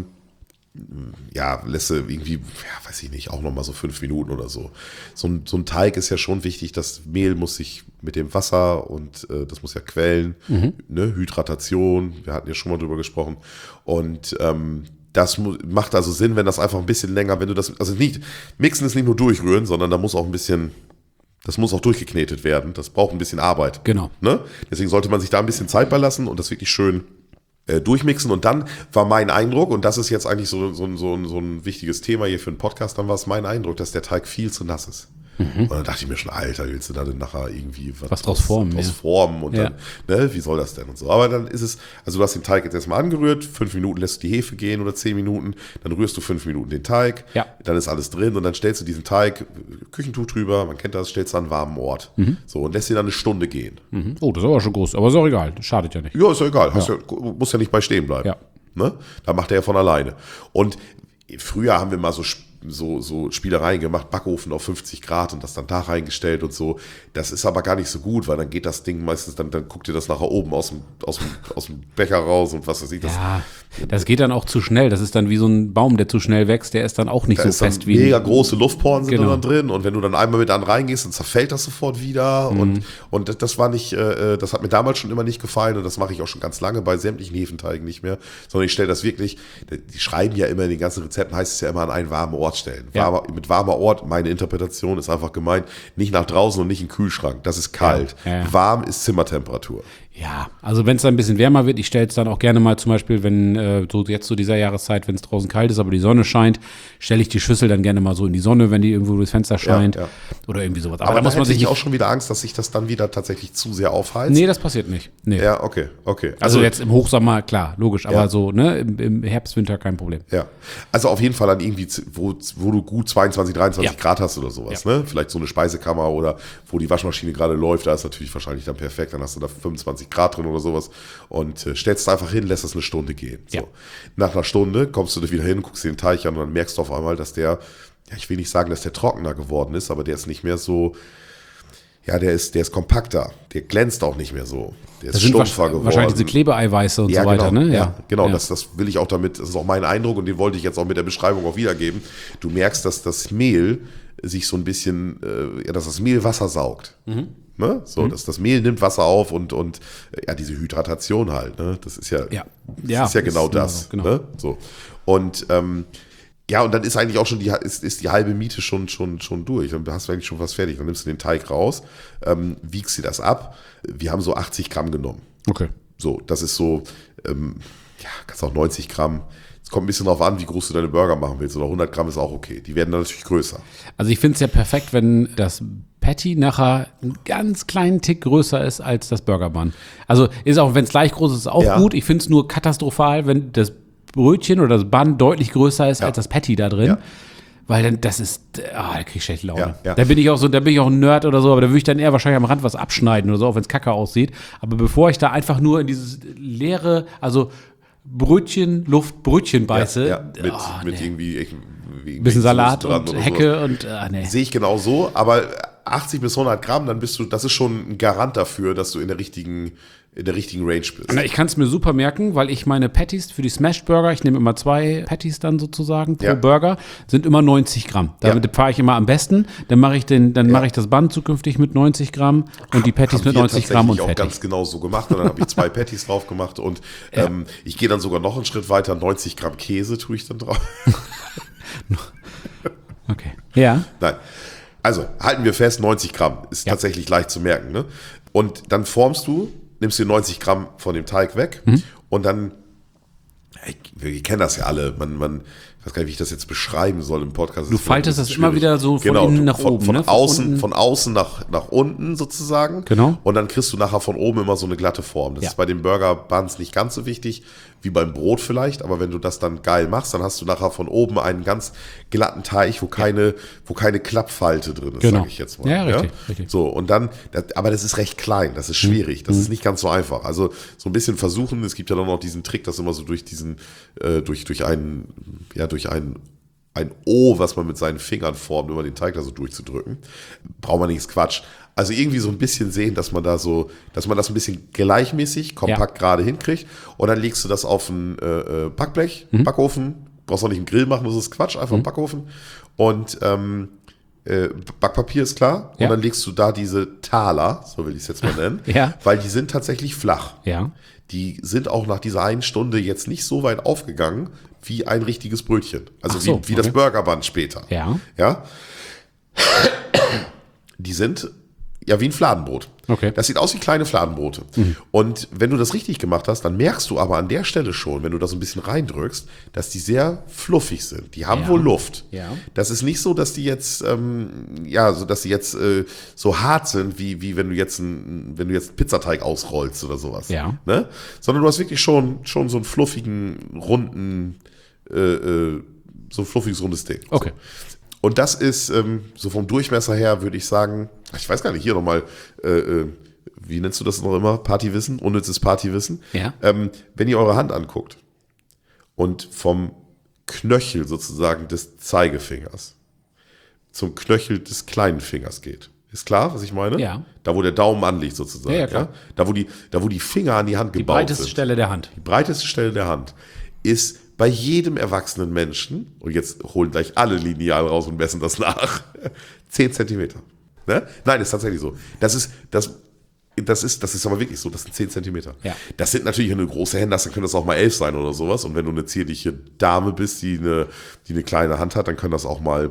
Speaker 1: lässt du irgendwie, weiß ich nicht, auch nochmal so 5 Minuten oder so. So ein Teig ist ja schon wichtig, das Mehl muss sich mit dem Wasser und das muss ja quellen, ne? Hydratation, wir hatten ja schon mal drüber gesprochen. Und das macht also Sinn, wenn das einfach ein bisschen länger, wenn du das, also nicht, mixen ist nicht nur durchrühren, sondern da muss auch ein bisschen, das muss auch durchgeknetet werden. Das braucht ein bisschen Arbeit.
Speaker 2: Genau.
Speaker 1: Ne? Deswegen sollte man sich da ein bisschen Zeit bei lassen und das wirklich schön durchmixen. Und dann war mein Eindruck, und das ist jetzt eigentlich so ein wichtiges Thema hier für einen Podcast, dann war es mein Eindruck, dass der Teig viel zu nass ist. Und dann dachte ich mir schon, Alter, willst du da denn nachher irgendwie
Speaker 2: was draus formen?
Speaker 1: Formen und dann, ne, wie soll das denn und so. Aber dann ist es, also du hast den Teig jetzt erstmal angerührt, 5 Minuten lässt du die Hefe gehen oder 10 Minuten, dann rührst du 5 Minuten den Teig, dann ist alles drin und dann stellst du diesen Teig, Küchentuch drüber, man kennt das, stellst du an einen warmen Ort. So, und lässt ihn dann eine Stunde gehen.
Speaker 2: Oh, das ist aber schon groß, aber ist auch egal, das schadet ja nicht.
Speaker 1: Ja, ist ja egal, muss ja nicht bei stehen bleiben.
Speaker 2: Ja.
Speaker 1: Ne? Da macht er ja von alleine. Und früher haben wir mal so Spielereien gemacht, Backofen auf 50 Grad und das dann da reingestellt und so. Das ist aber gar nicht so gut, weil dann geht das Ding meistens, dann guckt ihr das nachher oben aus dem Becher raus und was weiß ich.
Speaker 2: Das geht dann auch zu schnell. Das ist dann wie so ein Baum, der zu schnell wächst, der ist dann auch nicht so fest wie.
Speaker 1: Mega große Luftporen sind dann drin und wenn du dann einmal mit an reingehst, dann zerfällt das sofort wieder und das war nicht, das hat mir damals schon immer nicht gefallen und das mache ich auch schon ganz lange bei sämtlichen Hefenteigen nicht mehr, sondern ich stelle das wirklich, die schreiben ja immer in den ganzen Rezepten, heißt es ja immer an einen warmen Ort stellen. Mit warmer Ort, meine Interpretation ist einfach gemeint, nicht nach draußen und nicht in den Kühlschrank, das ist kalt. Warm ist Zimmertemperatur.
Speaker 2: Ja, also wenn es dann ein bisschen wärmer wird, ich stelle es dann auch gerne mal zum Beispiel, wenn so jetzt zu dieser Jahreszeit, wenn es draußen kalt ist, aber die Sonne scheint, stelle ich die Schüssel dann gerne mal so in die Sonne, wenn die irgendwo durchs Fenster scheint oder irgendwie sowas.
Speaker 1: Aber da muss man sich auch schon wieder Angst, dass sich das dann wieder tatsächlich zu sehr aufheizt.
Speaker 2: Nee, das passiert nicht. Nee.
Speaker 1: Ja, okay.
Speaker 2: Also jetzt im Hochsommer, klar, logisch, aber so ne, im Herbst, Winter kein Problem.
Speaker 1: Ja, also auf jeden Fall dann irgendwie, wo du gut 22, 23 Grad hast oder sowas, ne? Vielleicht so eine Speisekammer oder wo die Waschmaschine gerade läuft, da ist natürlich wahrscheinlich dann perfekt, dann hast du da 25 Grad drin oder sowas und stellst einfach hin, lässt das eine Stunde gehen. So. Ja. Nach einer Stunde kommst du da wieder hin, guckst dir den Teig an und dann merkst du auf einmal, dass der, ich will nicht sagen, dass der trockener geworden ist, aber der ist nicht mehr so, der ist kompakter, der glänzt auch nicht mehr so. Der ist stumpfer geworden.
Speaker 2: Wahrscheinlich diese Klebeeiweiße und so weiter, ne?
Speaker 1: Ja, genau. Das will ich auch damit, das ist auch mein Eindruck und den wollte ich jetzt auch mit der Beschreibung auch wiedergeben. Du merkst, dass das Mehl sich so ein bisschen, dass das Mehl Wasser saugt. Ne? So, dass das Mehl nimmt Wasser auf und diese Hydratation halt, ne? Das ist ja genau das. Genau. Ne? So. Und und dann ist eigentlich auch schon die halbe Miete schon durch. Dann hast du eigentlich schon was fertig. Dann nimmst du den Teig raus, wiegst dir das ab. Wir haben so 80 Gramm genommen.
Speaker 2: Okay.
Speaker 1: So, das ist so, kannst auch 90 Gramm. Es kommt ein bisschen drauf an, wie groß du deine Burger machen willst. Oder 100 Gramm ist auch okay. Die werden dann natürlich größer.
Speaker 2: Also ich finde es ja perfekt, wenn das Patty nachher einen ganz kleinen Tick größer ist als das Burger Bun. Also ist auch, wenn es gleich groß ist, auch gut. Ich finde es nur katastrophal, wenn das Brötchen oder das Bun deutlich größer ist als das Patty da drin. Ja. Weil dann, das ist, da krieg ich schlechte Laune. Da bin ich auch ein Nerd oder so, aber da würde ich dann eher wahrscheinlich am Rand was abschneiden oder so, auch wenn es kacke aussieht. Aber bevor ich da einfach nur in dieses leere, also Brötchen beiße.
Speaker 1: Mit irgendwie
Speaker 2: bisschen Salat und Hecke und
Speaker 1: Sehe ich genau so, aber 80 bis 100 Gramm, das ist schon ein Garant dafür, dass du in der richtigen Range bist.
Speaker 2: Ich kann es mir super merken, weil ich meine Patties für die Smashed Burger, ich nehme immer 2 Patties dann sozusagen pro Burger, sind immer 90 Gramm. Damit fahre ich immer am besten. Dann mache ich das Bun zukünftig mit 90 Gramm und die Patties mit 90 Gramm und
Speaker 1: fertig. Auch ganz genau so gemacht und dann habe ich 2 Patties drauf gemacht und ich gehe dann sogar noch einen Schritt weiter, 90 Gramm Käse tue ich dann drauf.
Speaker 2: Okay. Ja.
Speaker 1: Nein. Also, halten wir fest, 90 Gramm ist tatsächlich leicht zu merken. Ne? Und dann nimmst du 90 Gramm von dem Teig weg und dann, wir kennen das ja alle, ich weiß gar nicht, wie ich das jetzt beschreiben soll im Podcast.
Speaker 2: Du faltest das immer wieder so von innen nach oben.
Speaker 1: Von außen nach unten sozusagen.
Speaker 2: Genau.
Speaker 1: Und dann kriegst du nachher von oben immer so eine glatte Form. Das ist bei den Burger Buns nicht ganz so wichtig, wie beim Brot vielleicht. Aber wenn du das dann geil machst, dann hast du nachher von oben einen ganz glatten Teig, wo keine Klappfalte drin ist, sage ich jetzt mal.
Speaker 2: Ja, richtig.
Speaker 1: So, und dann, aber das ist recht klein, das ist schwierig, das ist nicht ganz so einfach. Also so ein bisschen versuchen, es gibt ja dann noch diesen Trick, dass immer so durch ein O, was man mit seinen Fingern formt, immer den Teig da so durchzudrücken. Braucht man nichts Quatsch. Also irgendwie so ein bisschen sehen, dass man das ein bisschen gleichmäßig, kompakt gerade hinkriegt. Und dann legst du das auf ein Backblech, Backofen. Brauchst auch nicht einen Grill machen, das ist Quatsch, einfach einen Backofen. Und Backpapier ist klar.
Speaker 2: Ja.
Speaker 1: Und dann legst du da diese Taler, so will ich es jetzt mal nennen, weil die sind tatsächlich flach.
Speaker 2: Ja.
Speaker 1: Die sind auch nach dieser einen Stunde jetzt nicht so weit aufgegangen wie ein richtiges Brötchen. Also wie das Burgerband später.
Speaker 2: Ja.
Speaker 1: Ja. Die sind ja wie ein Fladenbrot.
Speaker 2: Okay.
Speaker 1: Das sieht aus wie kleine Fladenbrote. Und wenn du das richtig gemacht hast, dann merkst du aber an der Stelle schon, wenn du da so ein bisschen reindrückst, dass die sehr fluffig sind. Die haben wohl Luft.
Speaker 2: Ja.
Speaker 1: Das ist nicht so, dass die jetzt, so hart sind, wie wenn du jetzt einen Pizzateig ausrollst oder sowas.
Speaker 2: Ja.
Speaker 1: Ne? Sondern du hast wirklich schon so einen fluffigen, runden, so ein fluffiges, rundes Ding.
Speaker 2: Okay.
Speaker 1: So. Und das ist, so vom Durchmesser her, würde ich sagen, ich weiß gar nicht, hier nochmal, wie nennst du das noch immer? Partywissen, unnützes Partywissen.
Speaker 2: Ja.
Speaker 1: Wenn ihr eure Hand anguckt und vom Knöchel sozusagen des Zeigefingers zum Knöchel des kleinen Fingers geht. Ist klar, was ich meine?
Speaker 2: Ja.
Speaker 1: Da, wo der Daumen anliegt sozusagen.
Speaker 2: Ja, klar.
Speaker 1: Da, wo die Finger an die Hand gebaut sind.
Speaker 2: Die breiteste Stelle der Hand.
Speaker 1: Die breiteste Stelle der Hand ist bei jedem erwachsenen Menschen, und jetzt holen gleich alle Lineal raus und messen das nach, 10 Zentimeter. Ne? Nein, ist tatsächlich so. Das ist aber wirklich so, das sind 10 Zentimeter.
Speaker 2: Ja.
Speaker 1: Das sind natürlich, wenn du große Hände hast, dann können das auch mal 11 sein oder sowas. Und wenn du eine zierliche Dame bist, die eine kleine Hand hat, dann können das auch mal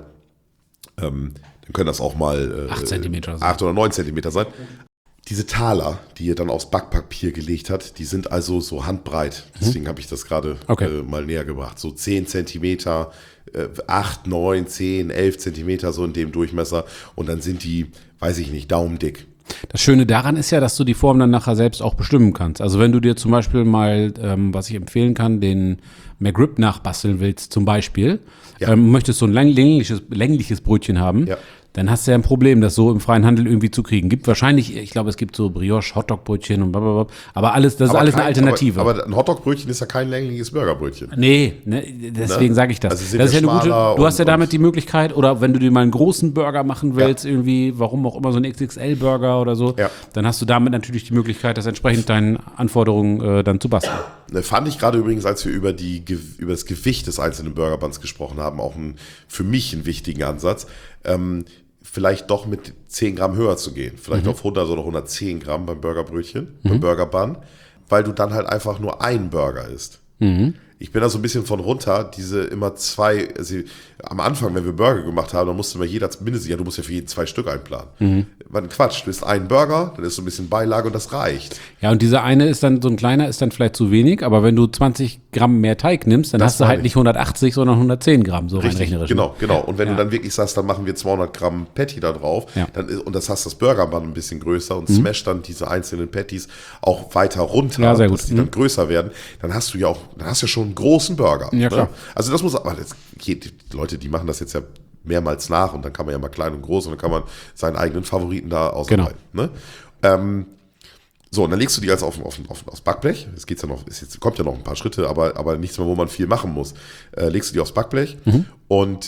Speaker 2: 8 Zentimeter sein.
Speaker 1: 8 oder 9 Zentimeter sein. Diese Taler, die ihr dann aufs Backpapier gelegt hat, die sind also so handbreit. Deswegen habe ich das gerade mal näher gebracht. So 10 Zentimeter, 8, 9, 10, 11 Zentimeter so in dem Durchmesser. Und dann sind die, weiß ich nicht, daumendick.
Speaker 2: Das Schöne daran ist ja, dass du die Form dann nachher selbst auch bestimmen kannst. Also wenn du dir zum Beispiel mal, was ich empfehlen kann, den McRib nachbasteln willst zum Beispiel, möchtest so ein längliches Brötchen haben, dann hast du ja ein Problem, das so im freien Handel irgendwie zu kriegen. Gibt wahrscheinlich, ich glaube, es gibt so Brioche, Hotdog-Brötchen und blablabla, aber das ist alles eine Alternative.
Speaker 1: Aber ein Hotdog-Brötchen ist ja kein längliches Burgerbrötchen.
Speaker 2: Nee, deswegen sage ich das.
Speaker 1: Also
Speaker 2: das ist ja eine gute, du hast ja damit
Speaker 1: und
Speaker 2: die Möglichkeit, oder wenn du dir mal einen großen Burger machen willst, irgendwie, warum auch immer, so einen XXL-Burger oder so, dann hast du damit natürlich die Möglichkeit, das entsprechend deinen Anforderungen dann zu basteln.
Speaker 1: Fand ich gerade übrigens, als wir über das Gewicht des einzelnen Burgerbuns gesprochen haben, auch für mich einen wichtigen Ansatz, vielleicht doch mit 10 Gramm höher zu gehen. Vielleicht auf 100 oder 110 Gramm beim Burgerbrötchen, beim Burgerbun, weil du dann halt einfach nur einen Burger isst. Ich bin da so ein bisschen von runter, immer zwei, also am Anfang, wenn wir Burger gemacht haben, dann musste immer jeder mindestens, du musst ja für jeden 2 Stück einplanen. Quatsch, du isst einen Burger, dann ist so ein bisschen Beilage und das reicht.
Speaker 2: Ja, und dieser eine ist dann, so ein kleiner ist dann vielleicht zu wenig, aber wenn du 20 Gramm mehr Teig nimmst, dann hast du halt nicht 180, sondern 110 Gramm, so rein rechnerisch.
Speaker 1: Genau. Und wenn du dann wirklich sagst, dann machen wir 200 Gramm Patty da drauf, und das hast das Burgerbun ein bisschen größer und smash dann diese einzelnen Patties auch weiter runter,
Speaker 2: sehr gut.
Speaker 1: dass die dann größer werden, dann hast du ja schon einen großen Burger.
Speaker 2: Ja, klar.
Speaker 1: Ne? Also das muss, aber die Leute, die machen das jetzt ja mehrmals nach und dann kann man ja mal klein und groß und dann kann man seinen eigenen Favoriten da ausarbeiten.
Speaker 2: Genau.
Speaker 1: Ne? So, und dann legst du die also aufs Backblech. Kommt ja noch ein paar Schritte, aber nichts mehr, wo man viel machen muss. Legst du die aufs Backblech und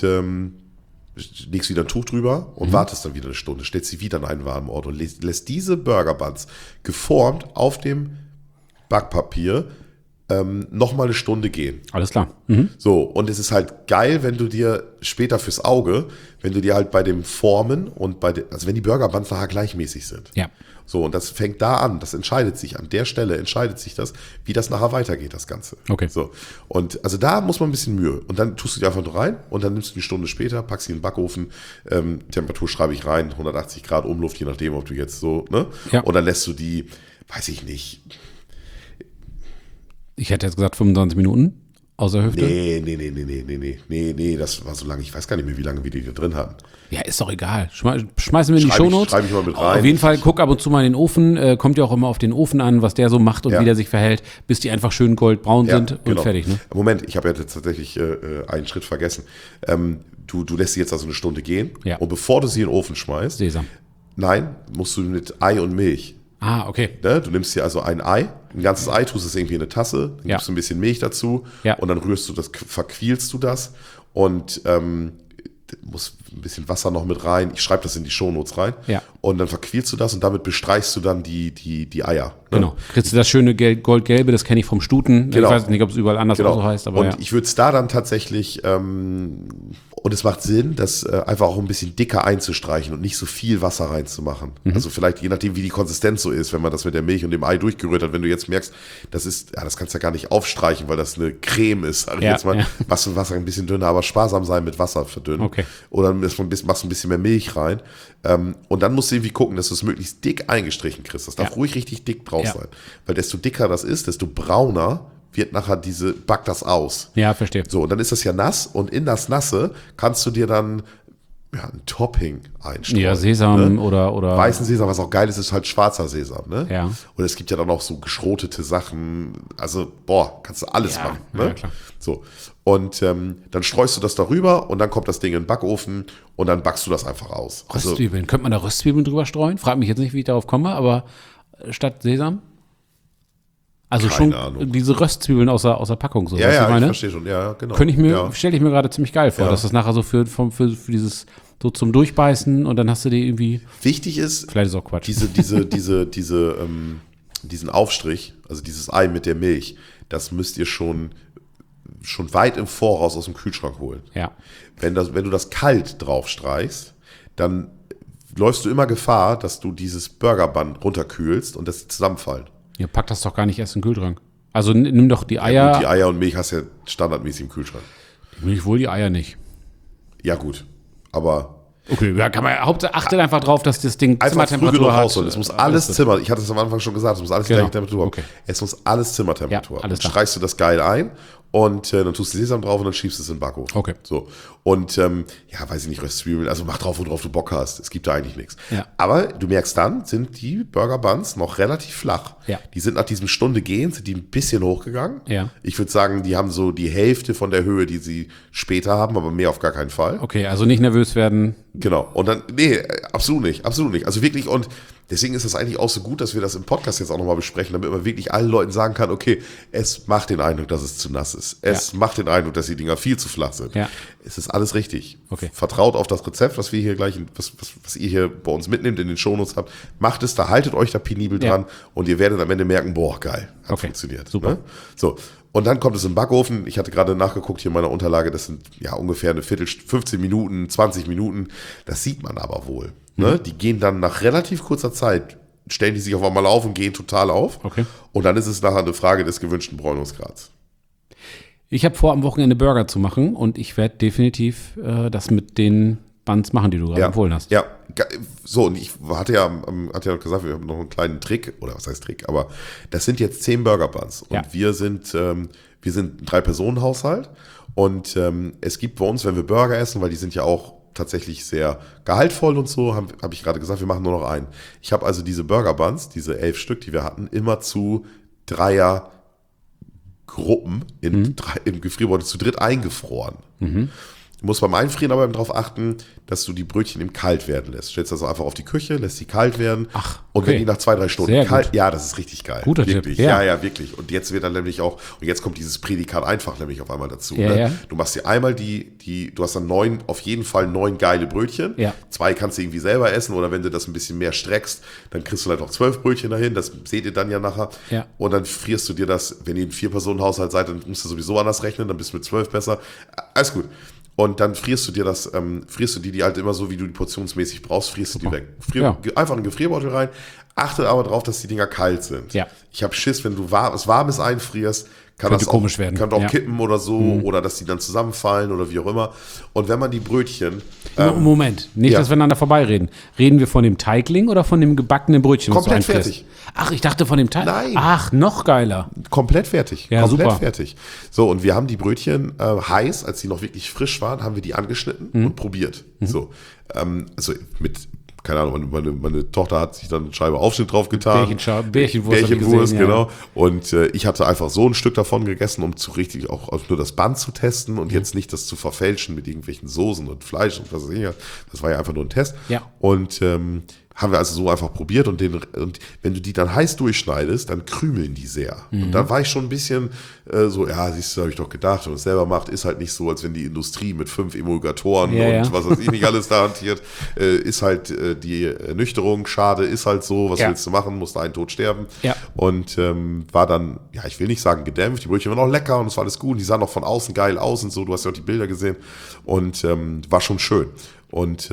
Speaker 1: legst wieder ein Tuch drüber und wartest dann wieder eine Stunde, stellst sie wieder an einen warmen Ort und lässt diese Burgerbuns geformt auf dem Backpapier nochmal eine Stunde gehen.
Speaker 2: Alles klar. Mhm.
Speaker 1: So, und es ist halt geil, wenn du dir später fürs Auge, wenn du dir halt bei dem Formen und also wenn die Burger Buns nachher gleichmäßig sind.
Speaker 2: Ja.
Speaker 1: So, und das fängt da an, das entscheidet sich, an der Stelle entscheidet sich das, wie das nachher weitergeht, das Ganze.
Speaker 2: Okay.
Speaker 1: So, und also da muss man ein bisschen Mühe. Und dann tust du die einfach nur rein und dann nimmst du die Stunde später, packst sie in den Backofen, Temperatur schreibe ich rein, 180 Grad Umluft, je nachdem, ob du jetzt so, ne?
Speaker 2: Ja.
Speaker 1: Und dann lässt du die, weiß ich nicht.
Speaker 2: Ich hätte jetzt gesagt 25 Minuten außer Hüfte.
Speaker 1: Nee, das war so lange, ich weiß gar nicht mehr, wie lange wir die da drin hatten.
Speaker 2: Ja, ist doch egal. Schmeißen wir in die Shownotes.
Speaker 1: Schreibe ich mal mit rein.
Speaker 2: Auf jeden Fall, guck ab und zu mal in den Ofen. Kommt ja auch immer auf den Ofen an, was der so macht und wie der sich verhält, bis die einfach schön goldbraun sind und fertig. Ne?
Speaker 1: Moment, ich habe ja tatsächlich einen Schritt vergessen. Du lässt sie jetzt also eine Stunde gehen und bevor du sie in den Ofen schmeißt,
Speaker 2: Sesam.
Speaker 1: Nein, musst du mit Ei und Milch.
Speaker 2: Ah, okay.
Speaker 1: Ne? Du nimmst dir also ein Ei, ein ganzes Ei, tust es irgendwie in eine Tasse, dann gibst du ein bisschen Milch dazu und dann rührst du das, verquielst du das und muss ein bisschen Wasser noch mit rein. Ich schreibe das in die Shownotes rein.
Speaker 2: Ja.
Speaker 1: Und dann verquielst du das und damit bestreichst du dann die Eier. Ne?
Speaker 2: Genau. Kriegst du das schöne Goldgelbe, das kenne ich vom Stuten.
Speaker 1: Genau.
Speaker 2: Ich weiß nicht, ob es überall anders auch so heißt. Aber
Speaker 1: und ich würde es da dann tatsächlich, und es macht Sinn, das einfach auch ein bisschen dicker einzustreichen und nicht so viel Wasser reinzumachen. Also vielleicht je nachdem, wie die Konsistenz so ist, wenn man das mit der Milch und dem Ei durchgerührt hat, wenn du jetzt merkst, das kannst du ja gar nicht aufstreichen, weil das eine Creme ist, sag ich jetzt mal. Machst du Wasser ein bisschen dünner, aber sparsam sein mit Wasser verdünnen.
Speaker 2: Okay.
Speaker 1: Oder machst du ein bisschen mehr Milch rein. Und dann musst du irgendwie gucken, dass du es möglichst dick eingestrichen kriegst. Das darf ruhig richtig dick drauf sein. Weil desto dicker das ist, desto brauner wird nachher backt das aus.
Speaker 2: Ja, verstehe.
Speaker 1: So, und dann ist das ja nass und in das Nasse kannst du dir dann ein Topping einstreuen.
Speaker 2: Ja, Sesam
Speaker 1: ne?
Speaker 2: oder
Speaker 1: Weißen Sesam, was auch geil ist halt schwarzer Sesam. Ne?
Speaker 2: Ja.
Speaker 1: Und es gibt ja dann auch so geschrotete Sachen. Also, kannst du alles machen. Ne?
Speaker 2: Ja, klar.
Speaker 1: So. Und dann streust du das darüber und dann kommt das Ding in den Backofen und dann backst du das einfach aus.
Speaker 2: Röstzwiebeln. Könnte man da Röstzwiebeln drüber streuen? Frag mich jetzt nicht, wie ich darauf komme, aber statt Sesam? Also
Speaker 1: Keine
Speaker 2: schon
Speaker 1: Ahnung.
Speaker 2: diese Röstzwiebeln aus der Packung. So,
Speaker 1: Ja,
Speaker 2: weißt du,
Speaker 1: ich
Speaker 2: meine?
Speaker 1: verstehe schon. Ja, genau.
Speaker 2: Stelle ich mir gerade ziemlich geil vor, dass das nachher so für dieses so zum Durchbeißen und dann hast du die irgendwie.
Speaker 1: Wichtig ist,
Speaker 2: vielleicht ist auch Quatsch.
Speaker 1: diesen Aufstrich, also dieses Ei mit der Milch, das müsst ihr schon weit im Voraus aus dem Kühlschrank holen.
Speaker 2: Ja.
Speaker 1: Wenn du das kalt drauf streichst, dann läufst du immer Gefahr, dass du dieses Burgerband runterkühlst und das zusammenfallen.
Speaker 2: Ja, pack das doch gar nicht erst in den Kühlschrank. Also nimm doch die Eier.
Speaker 1: Ja, gut, die Eier und Milch hast du ja standardmäßig im Kühlschrank.
Speaker 2: Die Milch wohl, die Eier nicht.
Speaker 1: Ja gut, aber
Speaker 2: okay, ja, kann man, Hauptsache achtet einfach drauf, dass das Ding
Speaker 1: einfach früh genug
Speaker 2: Zimmertemperatur hat.
Speaker 1: rausholen. Es muss alles Zimmer, ich hatte es am Anfang schon gesagt, es muss alles gleiche Temperatur haben.
Speaker 2: Okay.
Speaker 1: Es muss alles Zimmertemperatur
Speaker 2: Ja,
Speaker 1: haben.
Speaker 2: alles
Speaker 1: Dann
Speaker 2: klar.
Speaker 1: streichst du das geil ein und dann tust du Sesam drauf und dann schiebst du es in den Backofen.
Speaker 2: Okay.
Speaker 1: So. Und weiß ich nicht, Röstzwiebeln, also mach drauf, worauf du Bock hast. Es gibt da eigentlich nichts.
Speaker 2: Ja.
Speaker 1: Aber du merkst dann, sind die Burger Buns noch relativ flach.
Speaker 2: Ja.
Speaker 1: Die sind nach diesem Stunde gehen, sind die ein bisschen hochgegangen.
Speaker 2: Ja.
Speaker 1: Ich würde sagen, die haben so die Hälfte von der Höhe, die sie später haben, aber mehr auf gar keinen Fall.
Speaker 2: Okay, also nicht nervös werden.
Speaker 1: Genau. Und dann, nee, absolut nicht. Also wirklich, und deswegen ist das eigentlich auch so gut, dass wir das im Podcast jetzt auch nochmal besprechen, damit man wirklich allen Leuten sagen kann, okay, es macht den Eindruck, dass es zu nass ist. Es macht den Eindruck, dass die Dinger viel zu flach sind.
Speaker 2: Ja.
Speaker 1: Es ist alles richtig.
Speaker 2: Okay.
Speaker 1: Vertraut auf das Rezept, was wir hier gleich, was ihr hier bei uns mitnehmt, in den Shownotes habt. Macht es, da haltet euch da penibel dran und ihr werdet am Ende merken, boah, geil, hat funktioniert.
Speaker 2: Super.
Speaker 1: Ne? So. Und dann kommt es im Backofen. Ich hatte gerade nachgeguckt hier in meiner Unterlage, das sind ja ungefähr 15 Minuten, 20 Minuten. Das sieht man aber wohl. Ne? Die gehen dann nach relativ kurzer Zeit, stellen die sich auf einmal auf und gehen total auf.
Speaker 2: Okay.
Speaker 1: Und dann ist es nachher eine Frage des gewünschten Bräunungsgrads.
Speaker 2: Ich habe vor, am Wochenende Burger zu machen und ich werde definitiv das mit den Buns machen, die du gerade empfohlen hast.
Speaker 1: Ja, so, und ich hatte ja gesagt, wir haben noch einen kleinen Trick, oder was heißt Trick, aber das sind jetzt 10 Burger Buns und wir sind ein 3-Personen-Haushalt und es gibt bei uns, wenn wir Burger essen, weil die sind ja auch tatsächlich sehr gehaltvoll und so, hab ich gerade gesagt, wir machen nur noch einen. Ich habe also diese Burger Buns, diese 11 Stück, die wir hatten, immer zu Gruppen im Gefrierbeutel zu dritt eingefroren. Du musst beim Einfrieren aber darauf achten, dass du die Brötchen im kalt werden lässt. Stellst also einfach auf die Küche, lässt sie kalt werden.
Speaker 2: Ach,
Speaker 1: Und wenn
Speaker 2: okay.
Speaker 1: die nach 2-3 Stunden
Speaker 2: Sehr
Speaker 1: kalt,
Speaker 2: gut.
Speaker 1: ja, das ist richtig geil.
Speaker 2: Guter
Speaker 1: wirklich.
Speaker 2: Tipp, ja.
Speaker 1: Ja, wirklich. Und jetzt wird dann nämlich auch, und jetzt kommt dieses Prädikat einfach nämlich auf einmal dazu.
Speaker 2: Ja,
Speaker 1: ne?
Speaker 2: ja.
Speaker 1: Du machst dir einmal du hast dann auf jeden Fall 9 geile Brötchen.
Speaker 2: Ja. 2
Speaker 1: kannst du irgendwie selber essen oder wenn du das ein bisschen mehr streckst, dann kriegst du vielleicht auch 12 Brötchen dahin. Das seht ihr dann ja nachher.
Speaker 2: Ja.
Speaker 1: Und dann frierst du dir das, wenn ihr ein 4-Personen-Haushalt seid, dann musst du sowieso anders rechnen, dann bist du mit 12 besser. Alles gut. Und dann frierst du die halt immer so, wie du die portionsmäßig brauchst, frierst du die weg. Einfach in den Gefrierbeutel rein. Achte aber darauf, dass die Dinger kalt sind.
Speaker 2: Ja.
Speaker 1: Ich habe Schiss, wenn du warmes einfrierst,
Speaker 2: Könnte komisch werden.
Speaker 1: Kann auch
Speaker 2: Ja.
Speaker 1: kippen oder so, oder dass die dann zusammenfallen oder wie auch immer. Und wenn man die Brötchen
Speaker 2: Moment, nicht,
Speaker 1: ja.
Speaker 2: dass wir aneinander vorbeireden. Reden wir von dem Teigling oder von dem gebackenen Brötchen? was du
Speaker 1: Komplett
Speaker 2: einfrisst?
Speaker 1: fertig.
Speaker 2: Ach, ich dachte von dem Teig.
Speaker 1: Nein.
Speaker 2: Ach, noch geiler.
Speaker 1: komplett fertig.
Speaker 2: Ja,
Speaker 1: komplett
Speaker 2: super.
Speaker 1: fertig. So, und wir haben die Brötchen heiß, als die noch wirklich frisch waren, haben wir die angeschnitten und probiert. So, also mit, keine Ahnung, meine Tochter hat sich dann eine Scheibe Aufschnitt drauf getan.
Speaker 2: Bärchenwurst, hab ich
Speaker 1: Bärchenwurst,
Speaker 2: gesehen, ja.
Speaker 1: genau. Und ich hatte einfach so ein Stück davon gegessen, um richtig auch nur das Band zu testen und jetzt nicht das zu verfälschen mit irgendwelchen Soßen und Fleisch und was weiß ich. Das war ja einfach nur ein Test.
Speaker 2: Ja.
Speaker 1: Und haben wir also so einfach probiert und wenn du die dann heiß durchschneidest, dann krümeln die sehr. Und da war ich schon ein bisschen so, ja, siehst du, habe ich doch gedacht, wenn man es selber macht, ist halt nicht so, als wenn die Industrie mit 5 Emulgatoren und was weiß ich nicht alles da hantiert, ist halt die Ernüchterung, schade, ist halt so, was willst du machen, musst einen Tod sterben.
Speaker 2: Ja.
Speaker 1: Und war dann, ja, ich will nicht sagen gedämpft, die Brötchen waren auch lecker und es war alles gut und die sahen auch von außen geil aus und so, du hast ja auch die Bilder gesehen und war schon schön. Und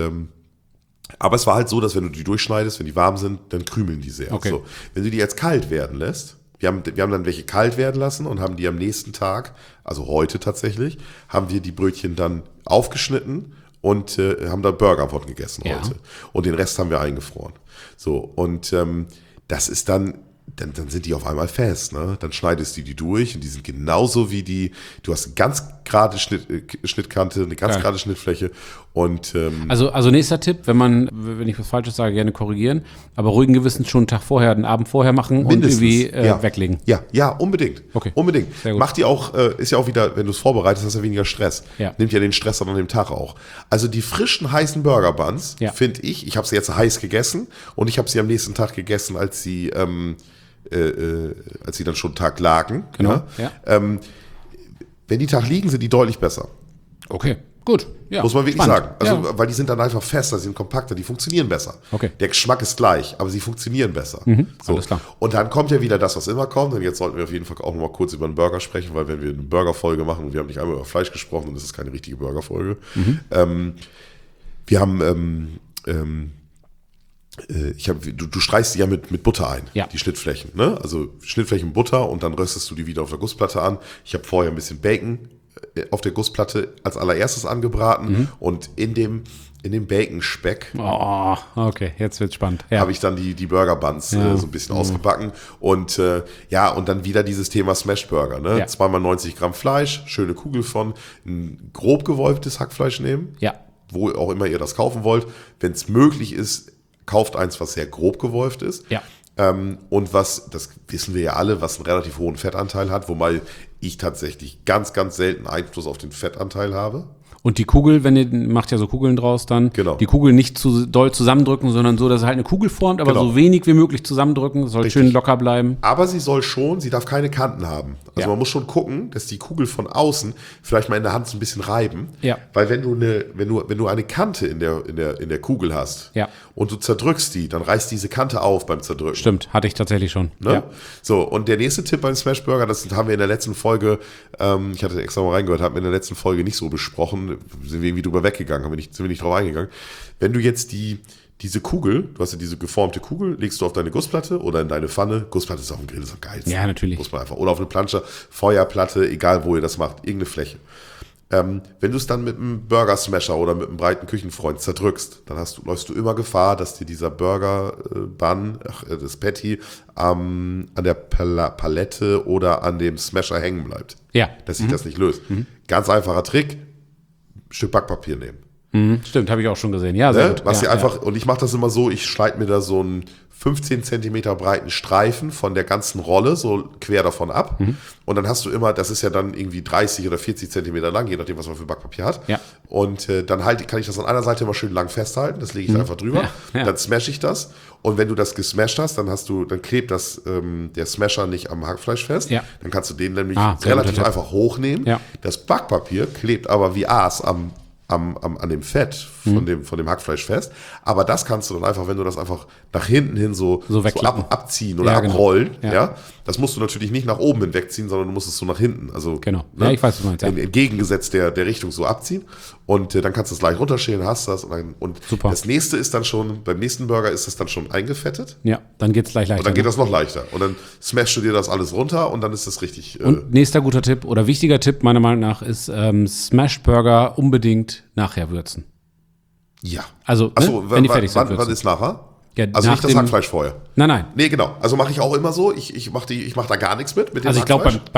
Speaker 1: aber es war halt so, dass wenn du die durchschneidest, wenn die warm sind, dann krümeln die sehr.
Speaker 2: Okay.
Speaker 1: So, wenn du die jetzt kalt werden lässt, wir haben dann welche kalt werden lassen und haben die am nächsten Tag, also heute tatsächlich, haben wir die Brötchen dann aufgeschnitten und haben da Burger von gegessen heute. Und den Rest haben wir eingefroren. So, und das ist dann sind die auf einmal fest, ne? Dann schneidest du die durch und die sind genauso wie du hast eine ganz gerade Schnittkante, eine ganz gerade Schnittfläche und
Speaker 2: Also nächster Tipp, wenn ich was Falsches sage, gerne korrigieren, aber ruhigen Gewissens schon einen Tag vorher, einen Abend vorher machen
Speaker 1: mindestens,
Speaker 2: und irgendwie weglegen.
Speaker 1: Ja, unbedingt.
Speaker 2: Okay.
Speaker 1: Unbedingt.
Speaker 2: Sehr gut.
Speaker 1: Macht die auch, ist ja auch wieder, wenn du es vorbereitest, hast du ja weniger Stress.
Speaker 2: Ja.
Speaker 1: Nimmt ja den Stress dann an dem Tag auch. Also die frischen, heißen Burger Buns,
Speaker 2: Ja.
Speaker 1: finde ich habe sie jetzt heiß gegessen und ich habe sie am nächsten Tag gegessen, als sie dann schon einen Tag lagen.
Speaker 2: Genau,
Speaker 1: Wenn die Tag liegen, sind die deutlich besser.
Speaker 2: Okay, gut. Ja,
Speaker 1: Muss man wirklich
Speaker 2: spannend.
Speaker 1: sagen. Also, weil die sind dann einfach fester, sie sind kompakter, die funktionieren besser.
Speaker 2: Okay.
Speaker 1: Der Geschmack ist gleich, aber sie funktionieren besser. So.
Speaker 2: alles klar.
Speaker 1: Und dann kommt ja wieder das, was immer kommt. Und jetzt sollten wir auf jeden Fall auch noch mal kurz über einen Burger sprechen, weil wenn wir eine Burgerfolge machen und wir haben nicht einmal über Fleisch gesprochen, dann ist es keine richtige Burgerfolge. Wir haben du streichst die ja mit Butter ein,
Speaker 2: Ja.
Speaker 1: die Schnittflächen. Ne? Also Schnittflächen Butter und dann röstest du die wieder auf der Gussplatte an. Ich habe vorher ein bisschen Bacon auf der Gussplatte als allererstes angebraten und in dem Bacon-Speck
Speaker 2: Oh, okay, jetzt wird's spannend. Ja.
Speaker 1: habe ich dann die Burger Buns so ein bisschen ausgebacken und und dann wieder dieses Thema Smash Burger, ne?
Speaker 2: Ja.
Speaker 1: 2x90 Gramm Fleisch, schöne Kugel von, ein grob gewolftes Hackfleisch nehmen,
Speaker 2: Ja.
Speaker 1: wo auch immer ihr das kaufen wollt. Wenn es möglich ist, kauft eins, was sehr grob gewolft ist.
Speaker 2: Ja.
Speaker 1: Und das wissen wir ja alle, was einen relativ hohen Fettanteil hat, wobei ich tatsächlich ganz, ganz selten Einfluss auf den Fettanteil habe.
Speaker 2: Und die Kugel, macht ja so Kugeln draus dann,
Speaker 1: Genau.
Speaker 2: die Kugel nicht zu doll zusammendrücken, sondern so, dass es halt eine Kugel formt, aber
Speaker 1: Genau.
Speaker 2: so wenig wie möglich zusammendrücken, soll
Speaker 1: Richtig.
Speaker 2: schön locker bleiben.
Speaker 1: Aber sie darf keine Kanten haben. Also
Speaker 2: Ja.
Speaker 1: man muss schon gucken, dass die Kugel von außen vielleicht mal in der Hand so ein bisschen reiben.
Speaker 2: Ja.
Speaker 1: Weil wenn du eine Kante in der Kugel hast
Speaker 2: Ja.
Speaker 1: und du zerdrückst die, dann reißt diese Kante auf beim Zerdrücken.
Speaker 2: Stimmt, hatte ich tatsächlich schon.
Speaker 1: Ne?
Speaker 2: Ja.
Speaker 1: So, und der nächste Tipp beim Smash Burger, das haben wir in der letzten Folge, ich hatte extra mal reingehört, haben wir in der letzten Folge nicht so besprochen, sind wir irgendwie drüber weggegangen, sind wir nicht drauf eingegangen. Wenn du jetzt diese Kugel, du hast ja diese geformte Kugel, legst du auf deine Gussplatte oder in deine Pfanne. Gussplatte ist auf dem Grill, ist am geilsten.
Speaker 2: Ja, natürlich.
Speaker 1: Muss man einfach. Oder auf eine Plansche, Feuerplatte, egal wo ihr das macht, irgendeine Fläche. Wenn du es dann mit einem Burger-Smasher oder mit einem breiten Küchenfreund zerdrückst, dann läufst du immer Gefahr, dass dir dieser Burger-Bun, das Patty, an der Palette oder an dem Smasher hängen bleibt.
Speaker 2: Ja.
Speaker 1: Dass sich das nicht löst. Ganz einfacher Trick, Stück Backpapier nehmen.
Speaker 2: Stimmt, habe ich auch schon gesehen. Ja, sehr
Speaker 1: Ne?
Speaker 2: gut.
Speaker 1: Was
Speaker 2: ja,
Speaker 1: ihr einfach, und ich mache das immer so, ich schneide mir da so einen 15 Zentimeter breiten Streifen von der ganzen Rolle, so quer davon ab. Und dann hast du immer, das ist ja dann irgendwie 30 oder 40 Zentimeter lang, je nachdem, was man für Backpapier hat.
Speaker 2: Ja.
Speaker 1: Und dann kann ich das an einer Seite immer schön lang festhalten, das lege ich da einfach drüber.
Speaker 2: Ja.
Speaker 1: Dann smash ich das. Und wenn du das gesmashed hast, dann klebt der Smasher nicht am Hackfleisch fest.
Speaker 2: Ja.
Speaker 1: Dann kannst du den nämlich
Speaker 2: sehr
Speaker 1: relativ
Speaker 2: guter Tipp.
Speaker 1: einfach hochnehmen.
Speaker 2: Ja.
Speaker 1: Das Backpapier klebt aber wie Aas an dem Fett von dem Hackfleisch fest. Aber das kannst du dann einfach, wenn du das einfach nach hinten hin so
Speaker 2: wegklappen.
Speaker 1: abziehen oder
Speaker 2: Ja, genau.
Speaker 1: abrollen,
Speaker 2: Ja.
Speaker 1: ja. Das musst du natürlich nicht nach oben hin wegziehen, sondern du musst es so nach hinten. Also,
Speaker 2: Genau. Ja, ich weiß, was du meinst, ja.
Speaker 1: Entgegengesetzt der Richtung so abziehen. Und dann kannst du es gleich runterschälen, hast das. Und
Speaker 2: Super.
Speaker 1: das nächste ist dann schon, beim nächsten Burger ist es dann schon eingefettet.
Speaker 2: Ja, dann geht's gleich leichter.
Speaker 1: Und dann geht
Speaker 2: ne?
Speaker 1: das noch leichter. Und dann smashst du dir das alles runter und dann ist das richtig.
Speaker 2: Und nächster guter Tipp oder wichtiger Tipp meiner Meinung nach ist Smashed Burger unbedingt nachher würzen.
Speaker 1: ja.
Speaker 2: Also,
Speaker 1: Achso,
Speaker 2: wenn die fertig sind.
Speaker 1: wann ist nachher?
Speaker 2: Ja,
Speaker 1: Also
Speaker 2: nach
Speaker 1: nicht das
Speaker 2: dem-
Speaker 1: Hackfleisch vorher.
Speaker 2: Nein.
Speaker 1: Nee, genau. Also mache ich auch immer so. Ich mach da gar nichts mit dem
Speaker 2: Also ich glaube,
Speaker 1: Hackfleisch.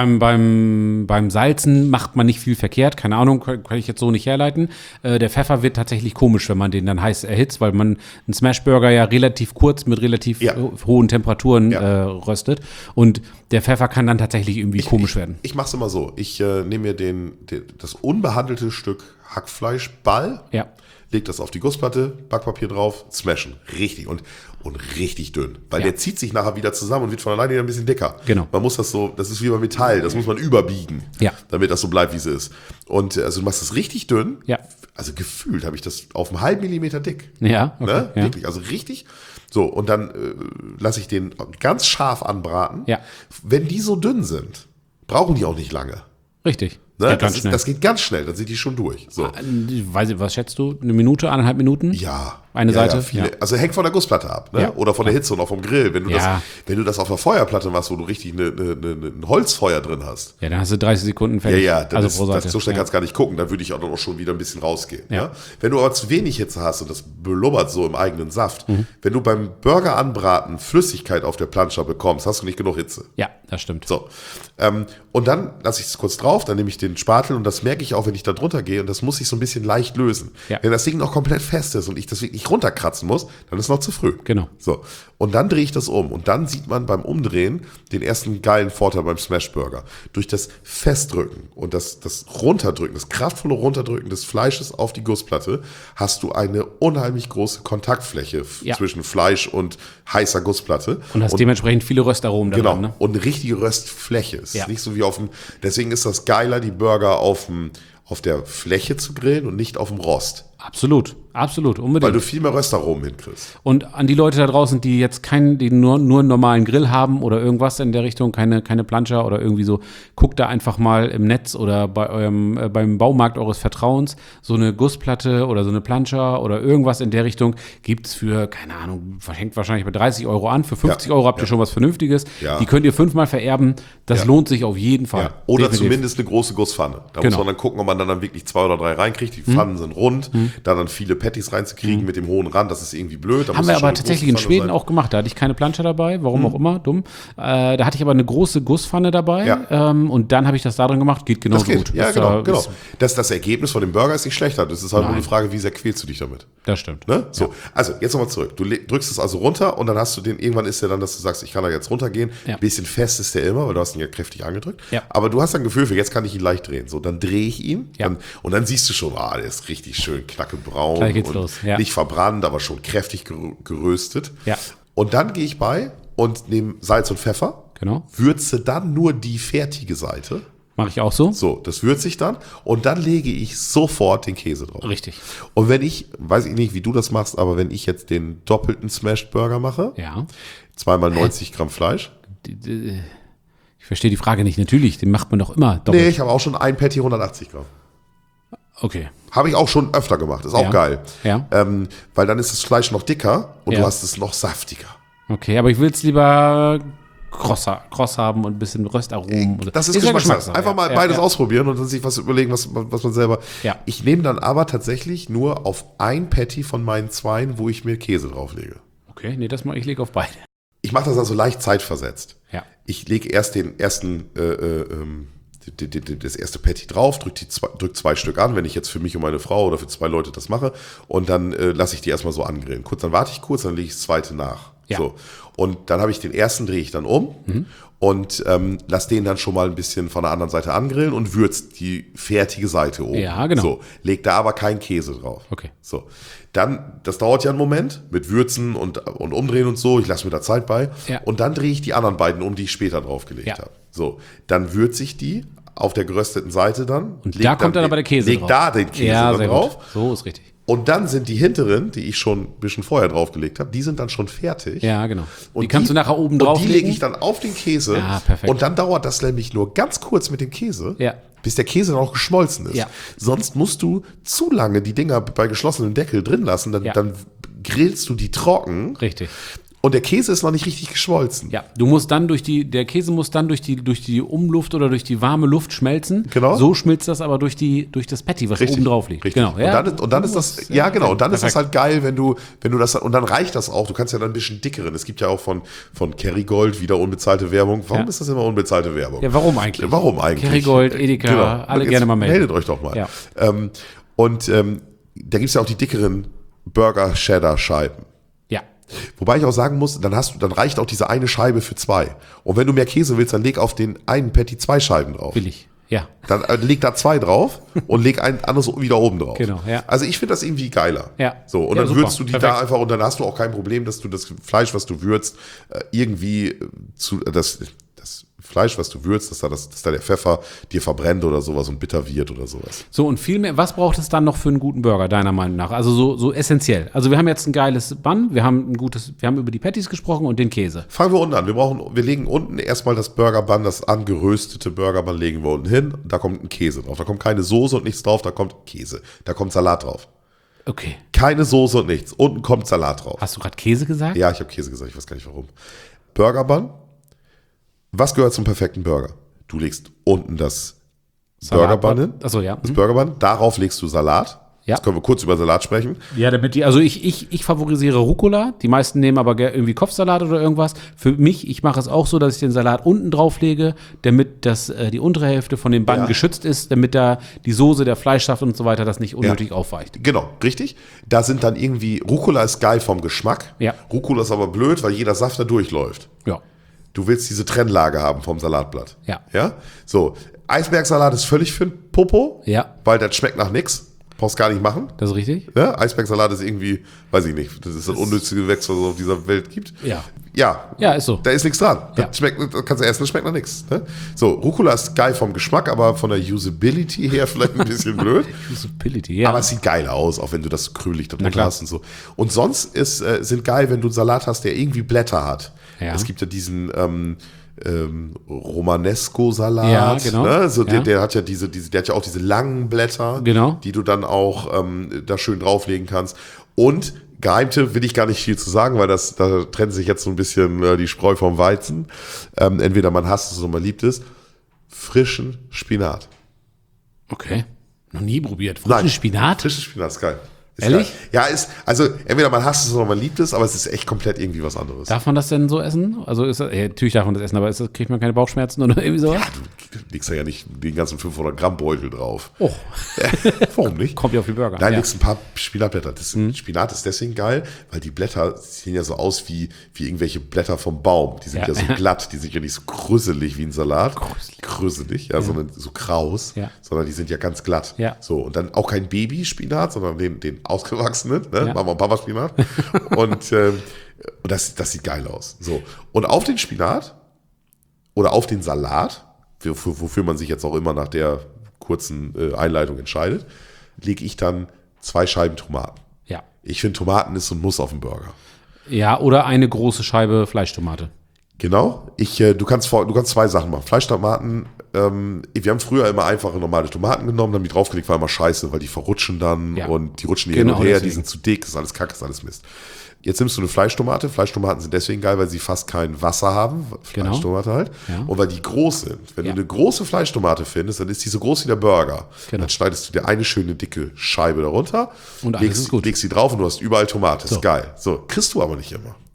Speaker 2: beim Salzen macht man nicht viel verkehrt. Keine Ahnung, kann ich jetzt so nicht herleiten. Der Pfeffer wird tatsächlich komisch, wenn man den dann heiß erhitzt, weil man einen Smashburger ja relativ kurz mit relativ hohen Temperaturen röstet. Und der Pfeffer kann dann tatsächlich irgendwie komisch werden.
Speaker 1: Ich mache es immer so. Ich nehme mir das unbehandelte Stück Hackfleischball,
Speaker 2: Ja.
Speaker 1: leg das auf die Gussplatte, Backpapier drauf, smashen. Richtig. Und richtig dünn. Weil
Speaker 2: Ja.
Speaker 1: der zieht sich nachher wieder zusammen und wird von alleine wieder ein bisschen dicker.
Speaker 2: Genau.
Speaker 1: Man muss das ist wie beim Metall, das muss man überbiegen,
Speaker 2: Ja.
Speaker 1: damit das so bleibt, wie es ist. Und also du machst das richtig dünn.
Speaker 2: Ja.
Speaker 1: Also gefühlt habe ich das auf einen halben Millimeter dick.
Speaker 2: Ja, okay,
Speaker 1: Ne?
Speaker 2: ja.
Speaker 1: Wirklich, also richtig. So, und dann lasse ich den ganz scharf anbraten.
Speaker 2: Ja.
Speaker 1: Wenn die so dünn sind, brauchen die auch nicht lange.
Speaker 2: Richtig.
Speaker 1: Ne?
Speaker 2: Geht ganz schnell.
Speaker 1: Das geht ganz schnell, dann sind die schon durch. So.
Speaker 2: Weiß ich, was schätzt du? Eine Minute, 1,5 Minuten?
Speaker 1: Ja.
Speaker 2: Eine
Speaker 1: ja,
Speaker 2: Seite?
Speaker 1: Ja, viele.
Speaker 2: Ja.
Speaker 1: Also hängt von der Gussplatte ab, ne?
Speaker 2: Ja.
Speaker 1: Oder von der Hitze und auch vom Grill. Wenn
Speaker 2: Ja.
Speaker 1: du das auf der Feuerplatte machst, wo du richtig ein Holzfeuer drin hast.
Speaker 2: Ja, dann hast du 30 Sekunden
Speaker 1: Ja,
Speaker 2: fertig.
Speaker 1: ja, dann
Speaker 2: also pro Seite.
Speaker 1: so schnell
Speaker 2: ja.
Speaker 1: kannst du gar nicht gucken. Dann würde ich auch dann auch schon wieder ein bisschen rausgehen.
Speaker 2: Ja.
Speaker 1: Ja. Wenn du aber zu wenig Hitze hast und das blubbert so im eigenen Saft,
Speaker 2: Mhm.
Speaker 1: wenn du beim Burger anbraten Flüssigkeit auf der Plansche bekommst, hast du nicht genug Hitze.
Speaker 2: Ja, das stimmt.
Speaker 1: So. Und dann lasse ich es kurz drauf, dann nehme ich den Spatel und das merke ich auch, wenn ich da drunter gehe und das muss ich so ein bisschen leicht lösen.
Speaker 2: Ja.
Speaker 1: Wenn das Ding noch komplett fest ist und ich das wirklich runterkratzen muss, dann ist es noch zu früh.
Speaker 2: Genau.
Speaker 1: So. Und dann drehe ich das um und dann sieht man beim Umdrehen den ersten geilen Vorteil beim Smashburger. Durch das Festdrücken und das Runterdrücken, das kraftvolle Runterdrücken des Fleisches auf die Gussplatte, hast du eine unheimlich große Kontaktfläche
Speaker 2: Ja.
Speaker 1: zwischen Fleisch und heißer Gussplatte.
Speaker 2: Und hast dementsprechend viele Röstaromen
Speaker 1: Genau.
Speaker 2: daran, ne?
Speaker 1: Und eine richtige Röstfläche. Es
Speaker 2: Ja.
Speaker 1: ist nicht so wie deswegen ist das geiler, die Burger auf der Fläche zu grillen und nicht auf dem Rost.
Speaker 2: Absolut, unbedingt.
Speaker 1: Weil du viel mehr Röstaromen hinkriegst.
Speaker 2: Und an die Leute da draußen, die jetzt die nur einen normalen Grill haben oder irgendwas in der Richtung, keine Planscher oder irgendwie so, guckt da einfach mal im Netz oder beim Baumarkt eures Vertrauens so eine Gussplatte oder so eine Planscher oder irgendwas in der Richtung gibt's für, keine Ahnung, hängt wahrscheinlich bei 30 Euro an. Für 50 Euro habt ihr schon was Vernünftiges.
Speaker 1: Ja.
Speaker 2: Die könnt ihr 5-mal vererben. Das lohnt sich auf jeden Fall.
Speaker 1: Ja. Oder
Speaker 2: Definitiv.
Speaker 1: zumindest eine große Gusspfanne. Da
Speaker 2: Genau.
Speaker 1: muss man dann gucken, ob man dann wirklich 2 oder 3 reinkriegt. Die Pfannen sind rund. Da dann viele Patties reinzukriegen mit dem hohen Rand, das ist irgendwie blöd. Da
Speaker 2: Haben
Speaker 1: muss
Speaker 2: wir
Speaker 1: es schon
Speaker 2: aber
Speaker 1: eine
Speaker 2: tatsächlich in
Speaker 1: große Pfanne
Speaker 2: Schweden
Speaker 1: sein.
Speaker 2: auch gemacht. Da hatte ich keine Planscher dabei, warum auch immer, dumm. Da hatte ich aber eine große Gusspfanne dabei
Speaker 1: Ja.
Speaker 2: Und dann habe ich das da drin gemacht. Geht genauso
Speaker 1: Das geht.
Speaker 2: gut.
Speaker 1: Ja,
Speaker 2: Ist,
Speaker 1: genau.
Speaker 2: ist-
Speaker 1: Das Ergebnis von dem Burger ist nicht schlechter. Das ist halt nur
Speaker 2: Nein.
Speaker 1: eine Frage, wie sehr quälst du dich damit.
Speaker 2: Das stimmt.
Speaker 1: Ne? So, also jetzt nochmal zurück. Du drückst es also runter und dann hast du irgendwann ist der dann, dass du sagst, ich kann da jetzt runtergehen.
Speaker 2: Ja.
Speaker 1: Ein bisschen fest ist der immer, weil du hast ihn ja kräftig angedrückt.
Speaker 2: Ja.
Speaker 1: Aber du hast ein Gefühl für, jetzt kann ich ihn leicht drehen. So, dann drehe ich ihn
Speaker 2: Ja.
Speaker 1: und dann siehst du schon, der ist richtig schön knackebraun.
Speaker 2: Gleich geht's
Speaker 1: und
Speaker 2: los, ja.
Speaker 1: Nicht verbrannt, aber schon kräftig geröstet.
Speaker 2: Ja.
Speaker 1: Und dann gehe ich bei und nehme Salz und Pfeffer.
Speaker 2: Genau.
Speaker 1: Würze dann nur die fertige Seite.
Speaker 2: Mache ich auch so.
Speaker 1: So, das würze ich dann und dann lege ich sofort den Käse drauf.
Speaker 2: Richtig.
Speaker 1: Und wenn weiß ich nicht, wie du das machst, aber wenn ich jetzt den doppelten Smashed Burger mache,
Speaker 2: Ja.
Speaker 1: 2x90 Gramm Fleisch.
Speaker 2: Ich verstehe die Frage nicht. Natürlich, den macht man doch immer doppelt.
Speaker 1: Nee, ich habe auch schon ein Patty 180 Gramm.
Speaker 2: Okay.
Speaker 1: Habe ich auch schon öfter gemacht, ist auch
Speaker 2: Ja.
Speaker 1: geil.
Speaker 2: Ja.
Speaker 1: Weil dann ist das Fleisch noch dicker und
Speaker 2: Ja.
Speaker 1: du hast es noch saftiger.
Speaker 2: Okay, aber ich will es lieber kross haben und ein bisschen Röstaromen. oder-
Speaker 1: Das ist
Speaker 2: ja
Speaker 1: Geschmackssache. Einfach
Speaker 2: ja.
Speaker 1: mal
Speaker 2: Ja,
Speaker 1: beides
Speaker 2: ja.
Speaker 1: ausprobieren und dann sich was überlegen, was man selber.
Speaker 2: Ja.
Speaker 1: Ich nehme dann aber tatsächlich nur auf ein Patty von meinen zweien, wo ich mir Käse drauflege.
Speaker 2: Okay, nee, ich lege auf beide.
Speaker 1: Ich mache das also leicht zeitversetzt.
Speaker 2: Ja.
Speaker 1: Ich lege erst den ersten das erste Patty drauf, drück 2 Stück an, wenn ich jetzt für mich und meine Frau oder für 2 Leute das mache. Und dann lasse ich die erstmal so angrillen. Dann warte ich kurz, dann lege ich das zweite nach.
Speaker 2: Ja.
Speaker 1: So. Und dann habe ich den ersten, drehe ich dann um und lasse den dann schon mal ein bisschen von der anderen Seite angrillen und würzt die fertige Seite oben.
Speaker 2: Ja, genau.
Speaker 1: So, leg da aber keinen Käse drauf.
Speaker 2: Okay.
Speaker 1: So. Dann, das dauert ja einen Moment mit Würzen und Umdrehen und so. Ich lasse mir da Zeit bei.
Speaker 2: Ja.
Speaker 1: Und dann drehe ich die anderen beiden um, die ich später draufgelegt habe. So, dann würze ich die auf der gerösteten Seite dann.
Speaker 2: Und da kommt dann aber der Käse
Speaker 1: drauf. Leg da den Käse dann
Speaker 2: sehr
Speaker 1: drauf.
Speaker 2: Gut. So ist richtig.
Speaker 1: Und dann sind die hinteren, die ich schon ein bisschen vorher draufgelegt habe, die sind dann schon fertig.
Speaker 2: Ja, genau.
Speaker 1: Und
Speaker 2: die kannst du nachher oben drauf
Speaker 1: Und die lege ich dann auf den Käse.
Speaker 2: Ja, perfekt.
Speaker 1: Und dann dauert das nämlich nur ganz kurz mit dem Käse,
Speaker 2: Ja.
Speaker 1: bis der Käse dann auch geschmolzen ist.
Speaker 2: Ja.
Speaker 1: Sonst musst du zu lange die Dinger bei geschlossenem Deckel drin lassen, dann grillst du die trocken.
Speaker 2: Richtig.
Speaker 1: Und der Käse ist noch nicht richtig geschmolzen.
Speaker 2: Ja, der Käse muss dann durch die Umluft oder durch die warme Luft schmelzen.
Speaker 1: Genau.
Speaker 2: So schmilzt das aber durch das Patty, was oben drauf liegt.
Speaker 1: Richtig.
Speaker 2: Genau. Ja,
Speaker 1: Und dann ist das, ja genau, und dann ist das
Speaker 2: perfekt.
Speaker 1: halt geil, wenn du das, und dann reicht das auch. Du kannst ja dann ein bisschen dickeren. Es gibt ja auch von Kerrygold wieder unbezahlte Werbung. Warum ist das immer unbezahlte Werbung?
Speaker 2: Ja, warum eigentlich?
Speaker 1: Warum eigentlich?
Speaker 2: Kerrygold, Edeka, alle
Speaker 1: Jetzt
Speaker 2: gerne mal melden.
Speaker 1: Meldet euch doch mal.
Speaker 2: Ja.
Speaker 1: Da gibt es ja auch die dickeren Burger-Cheddar-Scheiben.
Speaker 2: Ja.
Speaker 1: Wobei ich auch sagen muss, dann reicht auch diese eine Scheibe für 2. Und wenn du mehr Käse willst, dann leg auf den einen Patty 2 Scheiben drauf.
Speaker 2: Billig. Ja.
Speaker 1: Dann leg da 2 drauf und leg ein anderes wieder oben drauf.
Speaker 2: Genau, ja.
Speaker 1: Also ich finde das irgendwie geiler.
Speaker 2: Ja.
Speaker 1: So, und
Speaker 2: Ja,
Speaker 1: dann
Speaker 2: super.
Speaker 1: würzt du die
Speaker 2: Perfekt.
Speaker 1: da einfach und dann hast du auch kein Problem, dass du das Fleisch, was du würzt, irgendwie das Fleisch, was du würzt, dass da der Pfeffer dir verbrennt oder sowas und bitter wird oder sowas.
Speaker 2: So, und viel mehr, was braucht es dann noch für einen guten Burger, deiner Meinung nach? Also so essentiell. Also wir haben jetzt ein geiles Bun, wir haben über die Patties gesprochen und den Käse.
Speaker 1: Fangen wir unten an. Wir legen unten erstmal das Burger Bun, das angeröstete Burger Bun legen wir unten hin. Da kommt ein Käse drauf. Da kommt keine Soße und nichts drauf, da kommt Käse. Da kommt Salat drauf.
Speaker 2: Okay.
Speaker 1: Keine Soße und nichts. Unten kommt Salat drauf.
Speaker 2: Hast du gerade Käse gesagt?
Speaker 1: Ja, ich habe Käse gesagt, ich weiß gar nicht warum. Burger Bun. Was gehört zum perfekten Burger? Du legst unten das Burger Bun hin.
Speaker 2: Achso, ja.
Speaker 1: Das Burger Bun. Darauf legst du Salat.
Speaker 2: Ja.
Speaker 1: Jetzt können wir kurz über Salat sprechen.
Speaker 2: Ja, damit also ich favorisiere Rucola. Die meisten nehmen aber irgendwie Kopfsalat oder irgendwas. Für mich, ich mache es auch so, dass ich den Salat unten drauf lege, damit die untere Hälfte von dem Bun geschützt ist, damit da die Soße, der Fleischsaft und so weiter das nicht unnötig aufweicht.
Speaker 1: Genau, richtig. Da sind dann irgendwie, Rucola ist geil vom Geschmack.
Speaker 2: Ja.
Speaker 1: Rucola ist aber blöd, weil jeder Saft da durchläuft.
Speaker 2: Ja.
Speaker 1: Du willst diese Trennlage haben vom Salatblatt.
Speaker 2: Ja.
Speaker 1: Ja? So, Eisbergsalat ist völlig für den Popo.
Speaker 2: Ja.
Speaker 1: Weil das schmeckt nach nix. Brauchst gar nicht machen.
Speaker 2: Das ist richtig?
Speaker 1: Ja? Eisbergsalat ist irgendwie, weiß ich nicht, das ist das unnützste Gewächs, was es auf dieser Welt gibt.
Speaker 2: Ja.
Speaker 1: Ja.
Speaker 2: Ja, ist so.
Speaker 1: Da ist nichts dran.
Speaker 2: Ja.
Speaker 1: Das kannst du essen, das schmeckt nach nichts. Ne? So, Rucola ist geil vom Geschmack, aber von der Usability her vielleicht ein bisschen blöd.
Speaker 2: Usability, ja.
Speaker 1: Aber es sieht geil aus, auch wenn du das krümelig da
Speaker 2: Na
Speaker 1: drunter
Speaker 2: klar.
Speaker 1: hast und so. Und sonst sind geil, wenn du einen Salat hast, der irgendwie Blätter hat.
Speaker 2: Ja.
Speaker 1: Es gibt ja diesen Romanesco-Salat.
Speaker 2: Ja, genau.
Speaker 1: Ne? So,
Speaker 2: Ja.
Speaker 1: der hat ja der hat ja auch diese langen Blätter,
Speaker 2: Genau.
Speaker 1: die du dann auch da schön drauflegen kannst. Und Geheimtipp will ich gar nicht viel zu sagen, weil da trennt sich jetzt so ein bisschen die Spreu vom Weizen. Entweder man hasst es oder man liebt es. Frischen Spinat.
Speaker 2: Okay. Noch nie probiert. Frischen Spinat?
Speaker 1: Frischen Spinat ist geil. Ist
Speaker 2: Ehrlich?
Speaker 1: Geil. Ja, also entweder man hasst es oder man liebt es, aber es ist echt komplett irgendwie was anderes.
Speaker 2: Darf man das denn so essen? Also natürlich darf man das essen, aber kriegt man keine Bauchschmerzen oder irgendwie sowas?
Speaker 1: Ja, du legst da ja nicht den ganzen 500 Gramm Beutel drauf.
Speaker 2: Oh,
Speaker 1: Warum nicht?
Speaker 2: kommt ja auf die Burger.
Speaker 1: Nein,
Speaker 2: ja.
Speaker 1: legst ein paar Spinatblätter. Spinat ist deswegen geil, weil die Blätter sehen ja so aus wie irgendwelche Blätter vom Baum. Die sind ja so glatt, die sind ja nicht so krüsselig wie ein Salat. Krüsselig, ja, sondern so kraus,
Speaker 2: Ja.
Speaker 1: sondern die sind ja ganz glatt.
Speaker 2: Ja.
Speaker 1: So, und dann auch kein Babyspinat, sondern den ausgewachsenen, ne?
Speaker 2: Ja.
Speaker 1: Mama und Papa Spinat. Und das sieht geil aus. So. Und auf den Spinat oder auf den Salat, wofür man sich jetzt auch immer nach der kurzen Einleitung entscheidet, lege ich dann 2 Scheiben Tomaten.
Speaker 2: Ja.
Speaker 1: Ich finde, Tomaten ist so ein Muss auf dem Burger.
Speaker 2: Ja, oder eine große Scheibe Fleischtomate.
Speaker 1: Genau. Du kannst 2 Sachen machen. Fleischtomaten, wir haben früher immer einfache normale Tomaten genommen, haben die draufgelegt, war immer scheiße, weil die verrutschen dann
Speaker 2: Ja.
Speaker 1: und die rutschen
Speaker 2: Genau,
Speaker 1: hin und her,
Speaker 2: deswegen.
Speaker 1: die sind zu dick, ist alles Kacke, ist alles Mist. Jetzt nimmst du eine Fleischtomate. Fleischtomaten sind deswegen geil, weil sie fast kein Wasser haben. Fleischtomate halt.
Speaker 2: Ja.
Speaker 1: Und weil die groß sind. Wenn
Speaker 2: Ja.
Speaker 1: du eine große Fleischtomate findest, dann ist die so groß wie der Burger.
Speaker 2: Genau.
Speaker 1: Dann schneidest du dir eine schöne dicke Scheibe darunter,
Speaker 2: Und alles ist gut.
Speaker 1: legst sie drauf und du hast überall Tomate.
Speaker 2: So.
Speaker 1: Ist geil. So, kriegst du aber nicht immer.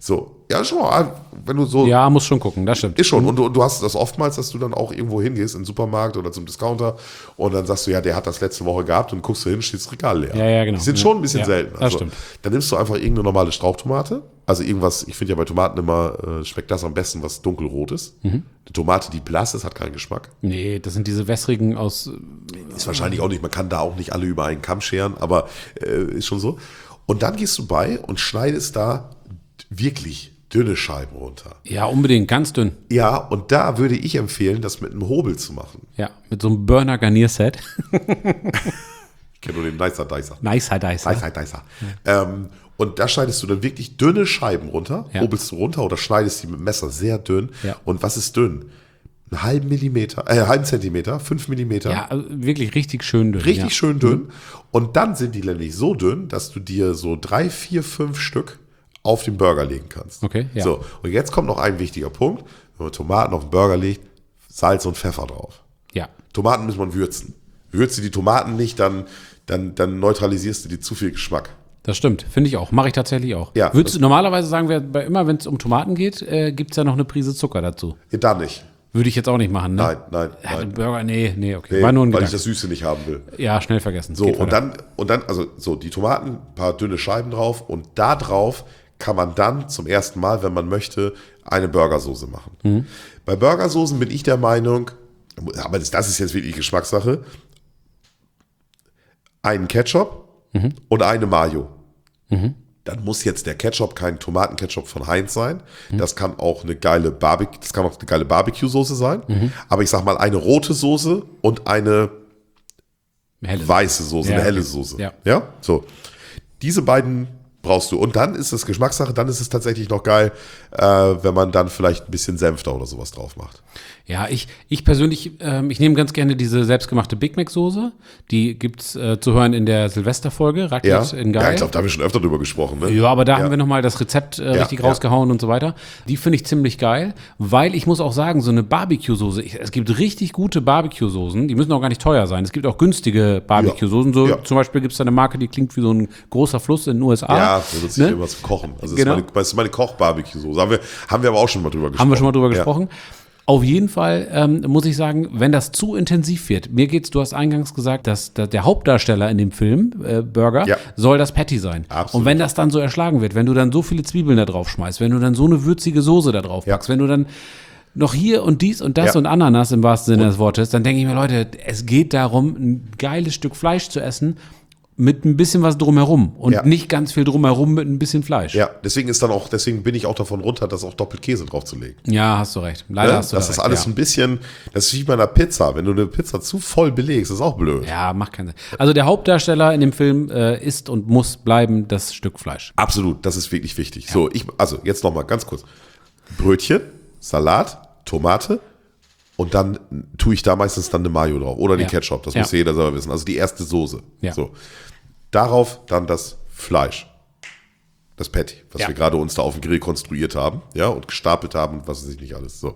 Speaker 1: So, ja, schon mal, wenn du so.
Speaker 2: Ja, muss schon gucken, das stimmt.
Speaker 1: Ist schon. Und du hast das oftmals, dass du dann auch irgendwo hingehst, in den Supermarkt oder zum Discounter und dann sagst du, ja, der hat das letzte Woche gehabt und guckst du hin, steht das Regal leer.
Speaker 2: Ja, genau.
Speaker 1: Die sind schon ein bisschen
Speaker 2: Ja,
Speaker 1: selten.
Speaker 2: das stimmt.
Speaker 1: Dann nimmst du einfach irgendeine normale Strauchtomate. Also irgendwas, ich finde ja bei Tomaten immer, schmeckt das am besten, was dunkelrot ist. Eine Tomate, die blass ist, hat keinen Geschmack.
Speaker 2: Nee, das sind diese wässrigen aus.
Speaker 1: Ist wahrscheinlich auch nicht, man kann da auch nicht alle über einen Kamm scheren, aber ist schon so. Und dann gehst du bei und schneidest da wirklich dünne Scheiben runter.
Speaker 2: Ja, unbedingt, ganz dünn.
Speaker 1: Ja, und da würde ich empfehlen, das mit einem Hobel zu machen.
Speaker 2: Ja, mit so einem Burner-Garnier-Set.
Speaker 1: Ich kenne nur den Nicer Dicer.
Speaker 2: Nicer Dicer.
Speaker 1: Nicer Dicer. Und da schneidest du dann wirklich dünne Scheiben runter, hobelst du runter oder schneidest die mit dem Messer sehr dünn. Ja. Und was ist dünn? Einen halben Zentimeter, 5 Millimeter.
Speaker 2: Ja, also wirklich richtig schön dünn.
Speaker 1: Richtig schön dünn. Und dann sind die nämlich so dünn, dass du dir so 3, 4, 5 Stück auf den Burger legen kannst.
Speaker 2: Okay, ja.
Speaker 1: So, und jetzt kommt noch ein wichtiger Punkt. Wenn man Tomaten auf den Burger legt, Salz und Pfeffer drauf.
Speaker 2: Ja.
Speaker 1: Tomaten muss man würzen. Würzt du die Tomaten nicht, dann neutralisierst du die zu viel Geschmack.
Speaker 2: Das stimmt, finde ich auch. Mache ich tatsächlich auch.
Speaker 1: Ja,
Speaker 2: normalerweise sagen wir, immer wenn es um Tomaten geht, gibt es ja noch eine Prise Zucker dazu.
Speaker 1: Ja, da nicht.
Speaker 2: Würde ich jetzt auch nicht machen, ne?
Speaker 1: Nein.
Speaker 2: Burger, nee, okay.
Speaker 1: Nee,
Speaker 2: War nur ein
Speaker 1: weil
Speaker 2: Gedanke.
Speaker 1: ich das Süße nicht haben will.
Speaker 2: Ja, schnell vergessen.
Speaker 1: So, und dann, also so, die Tomaten, ein paar dünne Scheiben drauf und da drauf kann man dann zum ersten Mal, wenn man möchte, eine Burgersoße machen. Bei Burgersoßen bin ich der Meinung, aber das ist jetzt wirklich Geschmackssache, einen Ketchup und eine Mayo. Dann muss jetzt der Ketchup kein Tomatenketchup von Heinz sein. Das kann auch eine geile Barbecue-Soße sein. Aber ich sag mal, eine rote Soße und eine weiße Soße, eine helle Soße. Ja, so. Diese beiden brauchst du. Und dann ist es Geschmackssache, dann ist es tatsächlich noch geil, wenn man dann vielleicht ein bisschen Senf da oder sowas drauf macht.
Speaker 2: Ja, ich persönlich, ich nehme ganz gerne diese selbstgemachte Big Mac Soße. Die gibt's zu hören in der Silvesterfolge, Raclette in Geil.
Speaker 1: Ja, ich glaube, da haben wir schon öfter drüber gesprochen. Ne?
Speaker 2: Ja, aber da haben wir nochmal das Rezept richtig rausgehauen und so weiter. Die finde ich ziemlich geil, weil ich muss auch sagen, so eine Barbecue-Soße, es gibt richtig gute Barbecue-Soßen, die müssen auch gar nicht teuer sein. Es gibt auch günstige Barbecue-Soßen. So zum Beispiel gibt es da eine Marke, die klingt wie so ein großer Fluss in den USA.
Speaker 1: Ja, das nutze ich immer zum Kochen. Also das ist meine Koch-Barbecue-Soße. Haben wir aber auch schon mal drüber gesprochen.
Speaker 2: Haben wir schon mal drüber gesprochen. Auf jeden Fall muss ich sagen, wenn das zu intensiv wird, du hast eingangs gesagt, dass der Hauptdarsteller in dem Film, Burger, soll das Patty sein.
Speaker 1: Absolut.
Speaker 2: Und wenn das dann so erschlagen wird, wenn du dann so viele Zwiebeln da drauf schmeißt, wenn du dann so eine würzige Soße da drauf packst, wenn du dann noch hier und dies und das und Ananas im wahrsten Sinne des Wortes, dann denke ich mir, Leute, es geht darum, ein geiles Stück Fleisch zu essen, mit ein bisschen was drumherum und nicht ganz viel drumherum mit ein bisschen Fleisch.
Speaker 1: Ja, deswegen bin ich auch davon runter, das auch doppelt Käse draufzulegen.
Speaker 2: Ja, hast du recht. Leider hast du
Speaker 1: das
Speaker 2: recht.
Speaker 1: ist alles ein bisschen, das ist wie bei einer Pizza. Wenn du eine Pizza zu voll belegst, ist auch blöd.
Speaker 2: Ja, macht keinen Sinn. Also der Hauptdarsteller in dem Film ist und muss bleiben das Stück Fleisch.
Speaker 1: Absolut, das ist wirklich wichtig. Ja. So, jetzt nochmal ganz kurz. Brötchen, Salat, Tomate. Und dann tue ich da meistens dann eine Mayo drauf oder den Ketchup, das muss jeder selber wissen. Also die erste Soße.
Speaker 2: Ja.
Speaker 1: So. Darauf dann das Fleisch, das Patty, was wir gerade uns da auf dem Grill konstruiert haben, und gestapelt haben und was weiß ich nicht alles. So.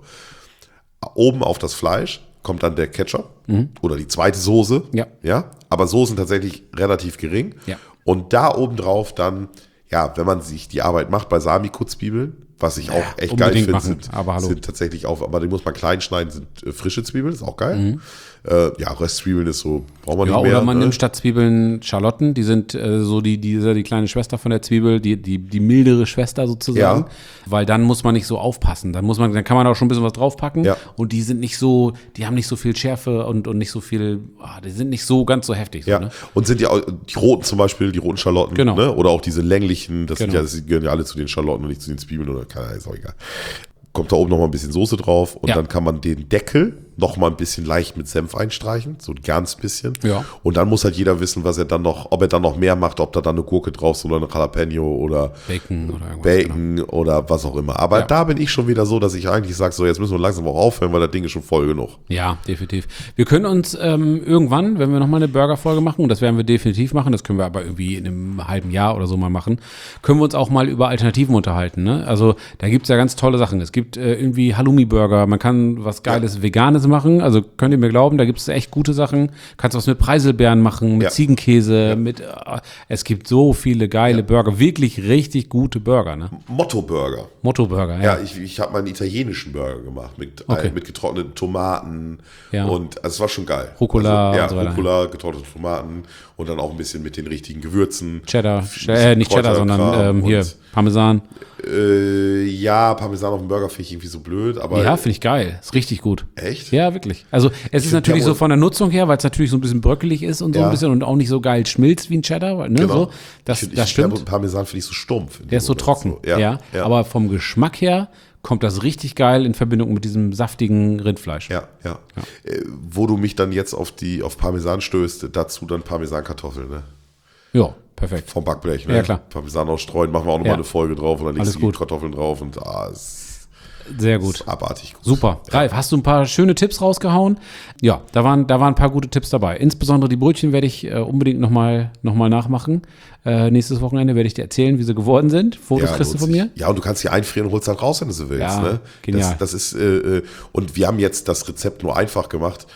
Speaker 1: Oben auf das Fleisch kommt dann der Ketchup oder die zweite Soße. Ja. Aber Soßen tatsächlich relativ gering.
Speaker 2: Ja.
Speaker 1: Und da oben drauf dann, wenn man sich die Arbeit macht, Balsamico-Zwiebeln, was ich auch echt geil finde, sind tatsächlich auch, aber die muss man klein schneiden, sind frische Zwiebeln, ist auch geil. Röstzwiebeln ist so, braucht man nicht mehr.
Speaker 2: Oder man nimmt statt Zwiebeln Schalotten, die sind so die kleine Schwester von der Zwiebel, die mildere Schwester sozusagen, weil dann muss man nicht so aufpassen. Dann kann man auch schon ein bisschen was draufpacken und die sind nicht so, die haben nicht so viel Schärfe und nicht so viel, die sind nicht so ganz so heftig.
Speaker 1: Ja,
Speaker 2: so, ne?
Speaker 1: Und sind die roten zum Beispiel, die roten Schalotten, ne? Oder auch diese länglichen, das gehören ja alle zu den Schalotten und nicht zu den Zwiebeln oder ist auch egal. Kommt da oben noch mal ein bisschen Soße drauf und dann kann man den Deckel noch mal ein bisschen leicht mit Senf einstreichen, so ein ganz bisschen.
Speaker 2: Ja.
Speaker 1: Und dann muss halt jeder wissen, ob er dann noch mehr macht, ob da dann eine Gurke drauf ist oder eine Jalapeno oder Bacon oder was auch immer. Aber da bin ich schon wieder so, dass ich eigentlich sage, so jetzt müssen wir langsam auch aufhören, weil das Ding ist schon voll genug.
Speaker 2: Ja, definitiv. Wir können uns irgendwann, wenn wir noch mal eine Burger-Folge machen, und das werden wir definitiv machen, das können wir aber irgendwie in einem halben Jahr oder so mal machen, können wir uns auch mal über Alternativen unterhalten. Ne? Also da gibt es ja ganz tolle Sachen. Es gibt irgendwie Halloumi-Burger, man kann was Geiles, Veganes kannst du machen. Also könnt ihr mir glauben, da gibt es echt gute Sachen. Kannst was mit Preiselbeeren machen, mit Ziegenkäse, mit es gibt so viele geile Burger. Wirklich richtig gute Burger, ne?
Speaker 1: Motto-Burger.
Speaker 2: Motto-Burger,
Speaker 1: Ja, ich habe mal einen italienischen Burger gemacht mit getrockneten Tomaten und also es war schon geil.
Speaker 2: Rucola
Speaker 1: also,
Speaker 2: und so weiter.
Speaker 1: Rucola, getrocknete Tomaten und dann auch ein bisschen mit den richtigen Gewürzen.
Speaker 2: Cheddar, nicht Cheddar, sondern hier Parmesan.
Speaker 1: Parmesan auf dem Burger finde ich irgendwie so blöd, aber
Speaker 2: Ja, finde ich geil. Ist richtig gut.
Speaker 1: Echt?
Speaker 2: Ja, wirklich. Also es ist natürlich so von der Nutzung her, weil es natürlich so ein bisschen bröckelig ist und so ein bisschen und auch nicht so geil schmilzt wie ein Cheddar. Ne?
Speaker 1: Genau.
Speaker 2: So, das stimmt.
Speaker 1: Parmesan finde ich so stumpf.
Speaker 2: Der ist so trocken.
Speaker 1: So. Ja.
Speaker 2: Aber vom Geschmack her kommt das richtig geil in Verbindung mit diesem saftigen Rindfleisch.
Speaker 1: Ja. Wo du mich dann jetzt auf Parmesan stößt, dazu dann Parmesankartoffeln, ne?
Speaker 2: Ja, perfekt.
Speaker 1: Vom Backblech, ne?
Speaker 2: Ja, klar.
Speaker 1: Parmesan ausstreuen, machen wir auch nochmal eine Folge drauf und dann legst du die Kartoffeln drauf und
Speaker 2: sehr gut.
Speaker 1: Ist abartig gut.
Speaker 2: Super. Ralf, hast du ein paar schöne Tipps rausgehauen? Ja, da waren ein paar gute Tipps dabei. Insbesondere die Brötchen werde ich unbedingt nochmal nachmachen. Nächstes Wochenende werde ich dir erzählen, wie sie geworden sind. Fotos kriegst du von mir.
Speaker 1: Ja, und du kannst sie einfrieren und holst dann raus, wenn du sie willst.
Speaker 2: Ja,
Speaker 1: ne?
Speaker 2: genial.
Speaker 1: Das ist, und wir haben jetzt das Rezept nur einfach gemacht.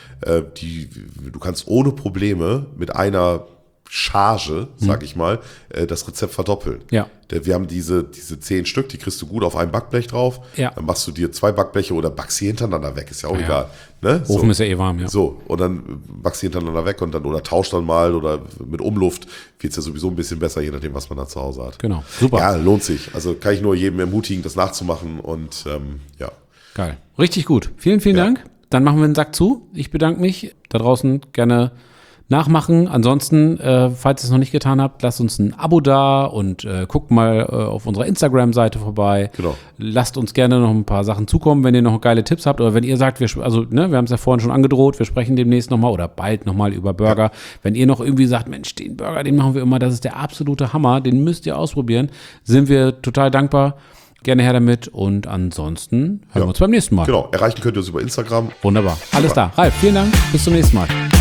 Speaker 1: Du kannst ohne Probleme mit einer Charge, sag ich mal, das Rezept verdoppeln.
Speaker 2: Ja.
Speaker 1: Wir haben diese 10 Stück, die kriegst du gut auf ein Backblech drauf.
Speaker 2: Ja.
Speaker 1: Dann machst du dir 2 Backbleche oder backst sie hintereinander weg, ist ja auch egal. Ne?
Speaker 2: Ofen ist ja warm, ja.
Speaker 1: So, und dann backst du hintereinander weg und dann oder tauscht dann mal oder mit Umluft wird es ja sowieso ein bisschen besser, je nachdem, was man da zu Hause hat.
Speaker 2: Genau, super.
Speaker 1: Ja, lohnt sich. Also kann ich nur jedem ermutigen, das nachzumachen und ja.
Speaker 2: Geil. Richtig gut. Vielen Dank. Dann machen wir den Sack zu. Ich bedanke mich. Da draußen gerne nachmachen. Ansonsten, falls ihr es noch nicht getan habt, lasst uns ein Abo da und guckt mal auf unserer Instagram-Seite vorbei.
Speaker 1: Genau.
Speaker 2: Lasst uns gerne noch ein paar Sachen zukommen, wenn ihr noch geile Tipps habt oder wenn ihr sagt, wir haben es ja vorhin schon angedroht, wir sprechen demnächst nochmal oder bald nochmal über Burger. Ja. Wenn ihr noch irgendwie sagt, Mensch, den Burger, den machen wir immer, das ist der absolute Hammer, den müsst ihr ausprobieren, sind wir total dankbar. Gerne her damit und ansonsten hören wir uns beim nächsten Mal.
Speaker 1: Genau, erreichen könnt ihr uns über Instagram.
Speaker 2: Wunderbar. Alles da. Ralf, vielen Dank. Bis zum nächsten Mal.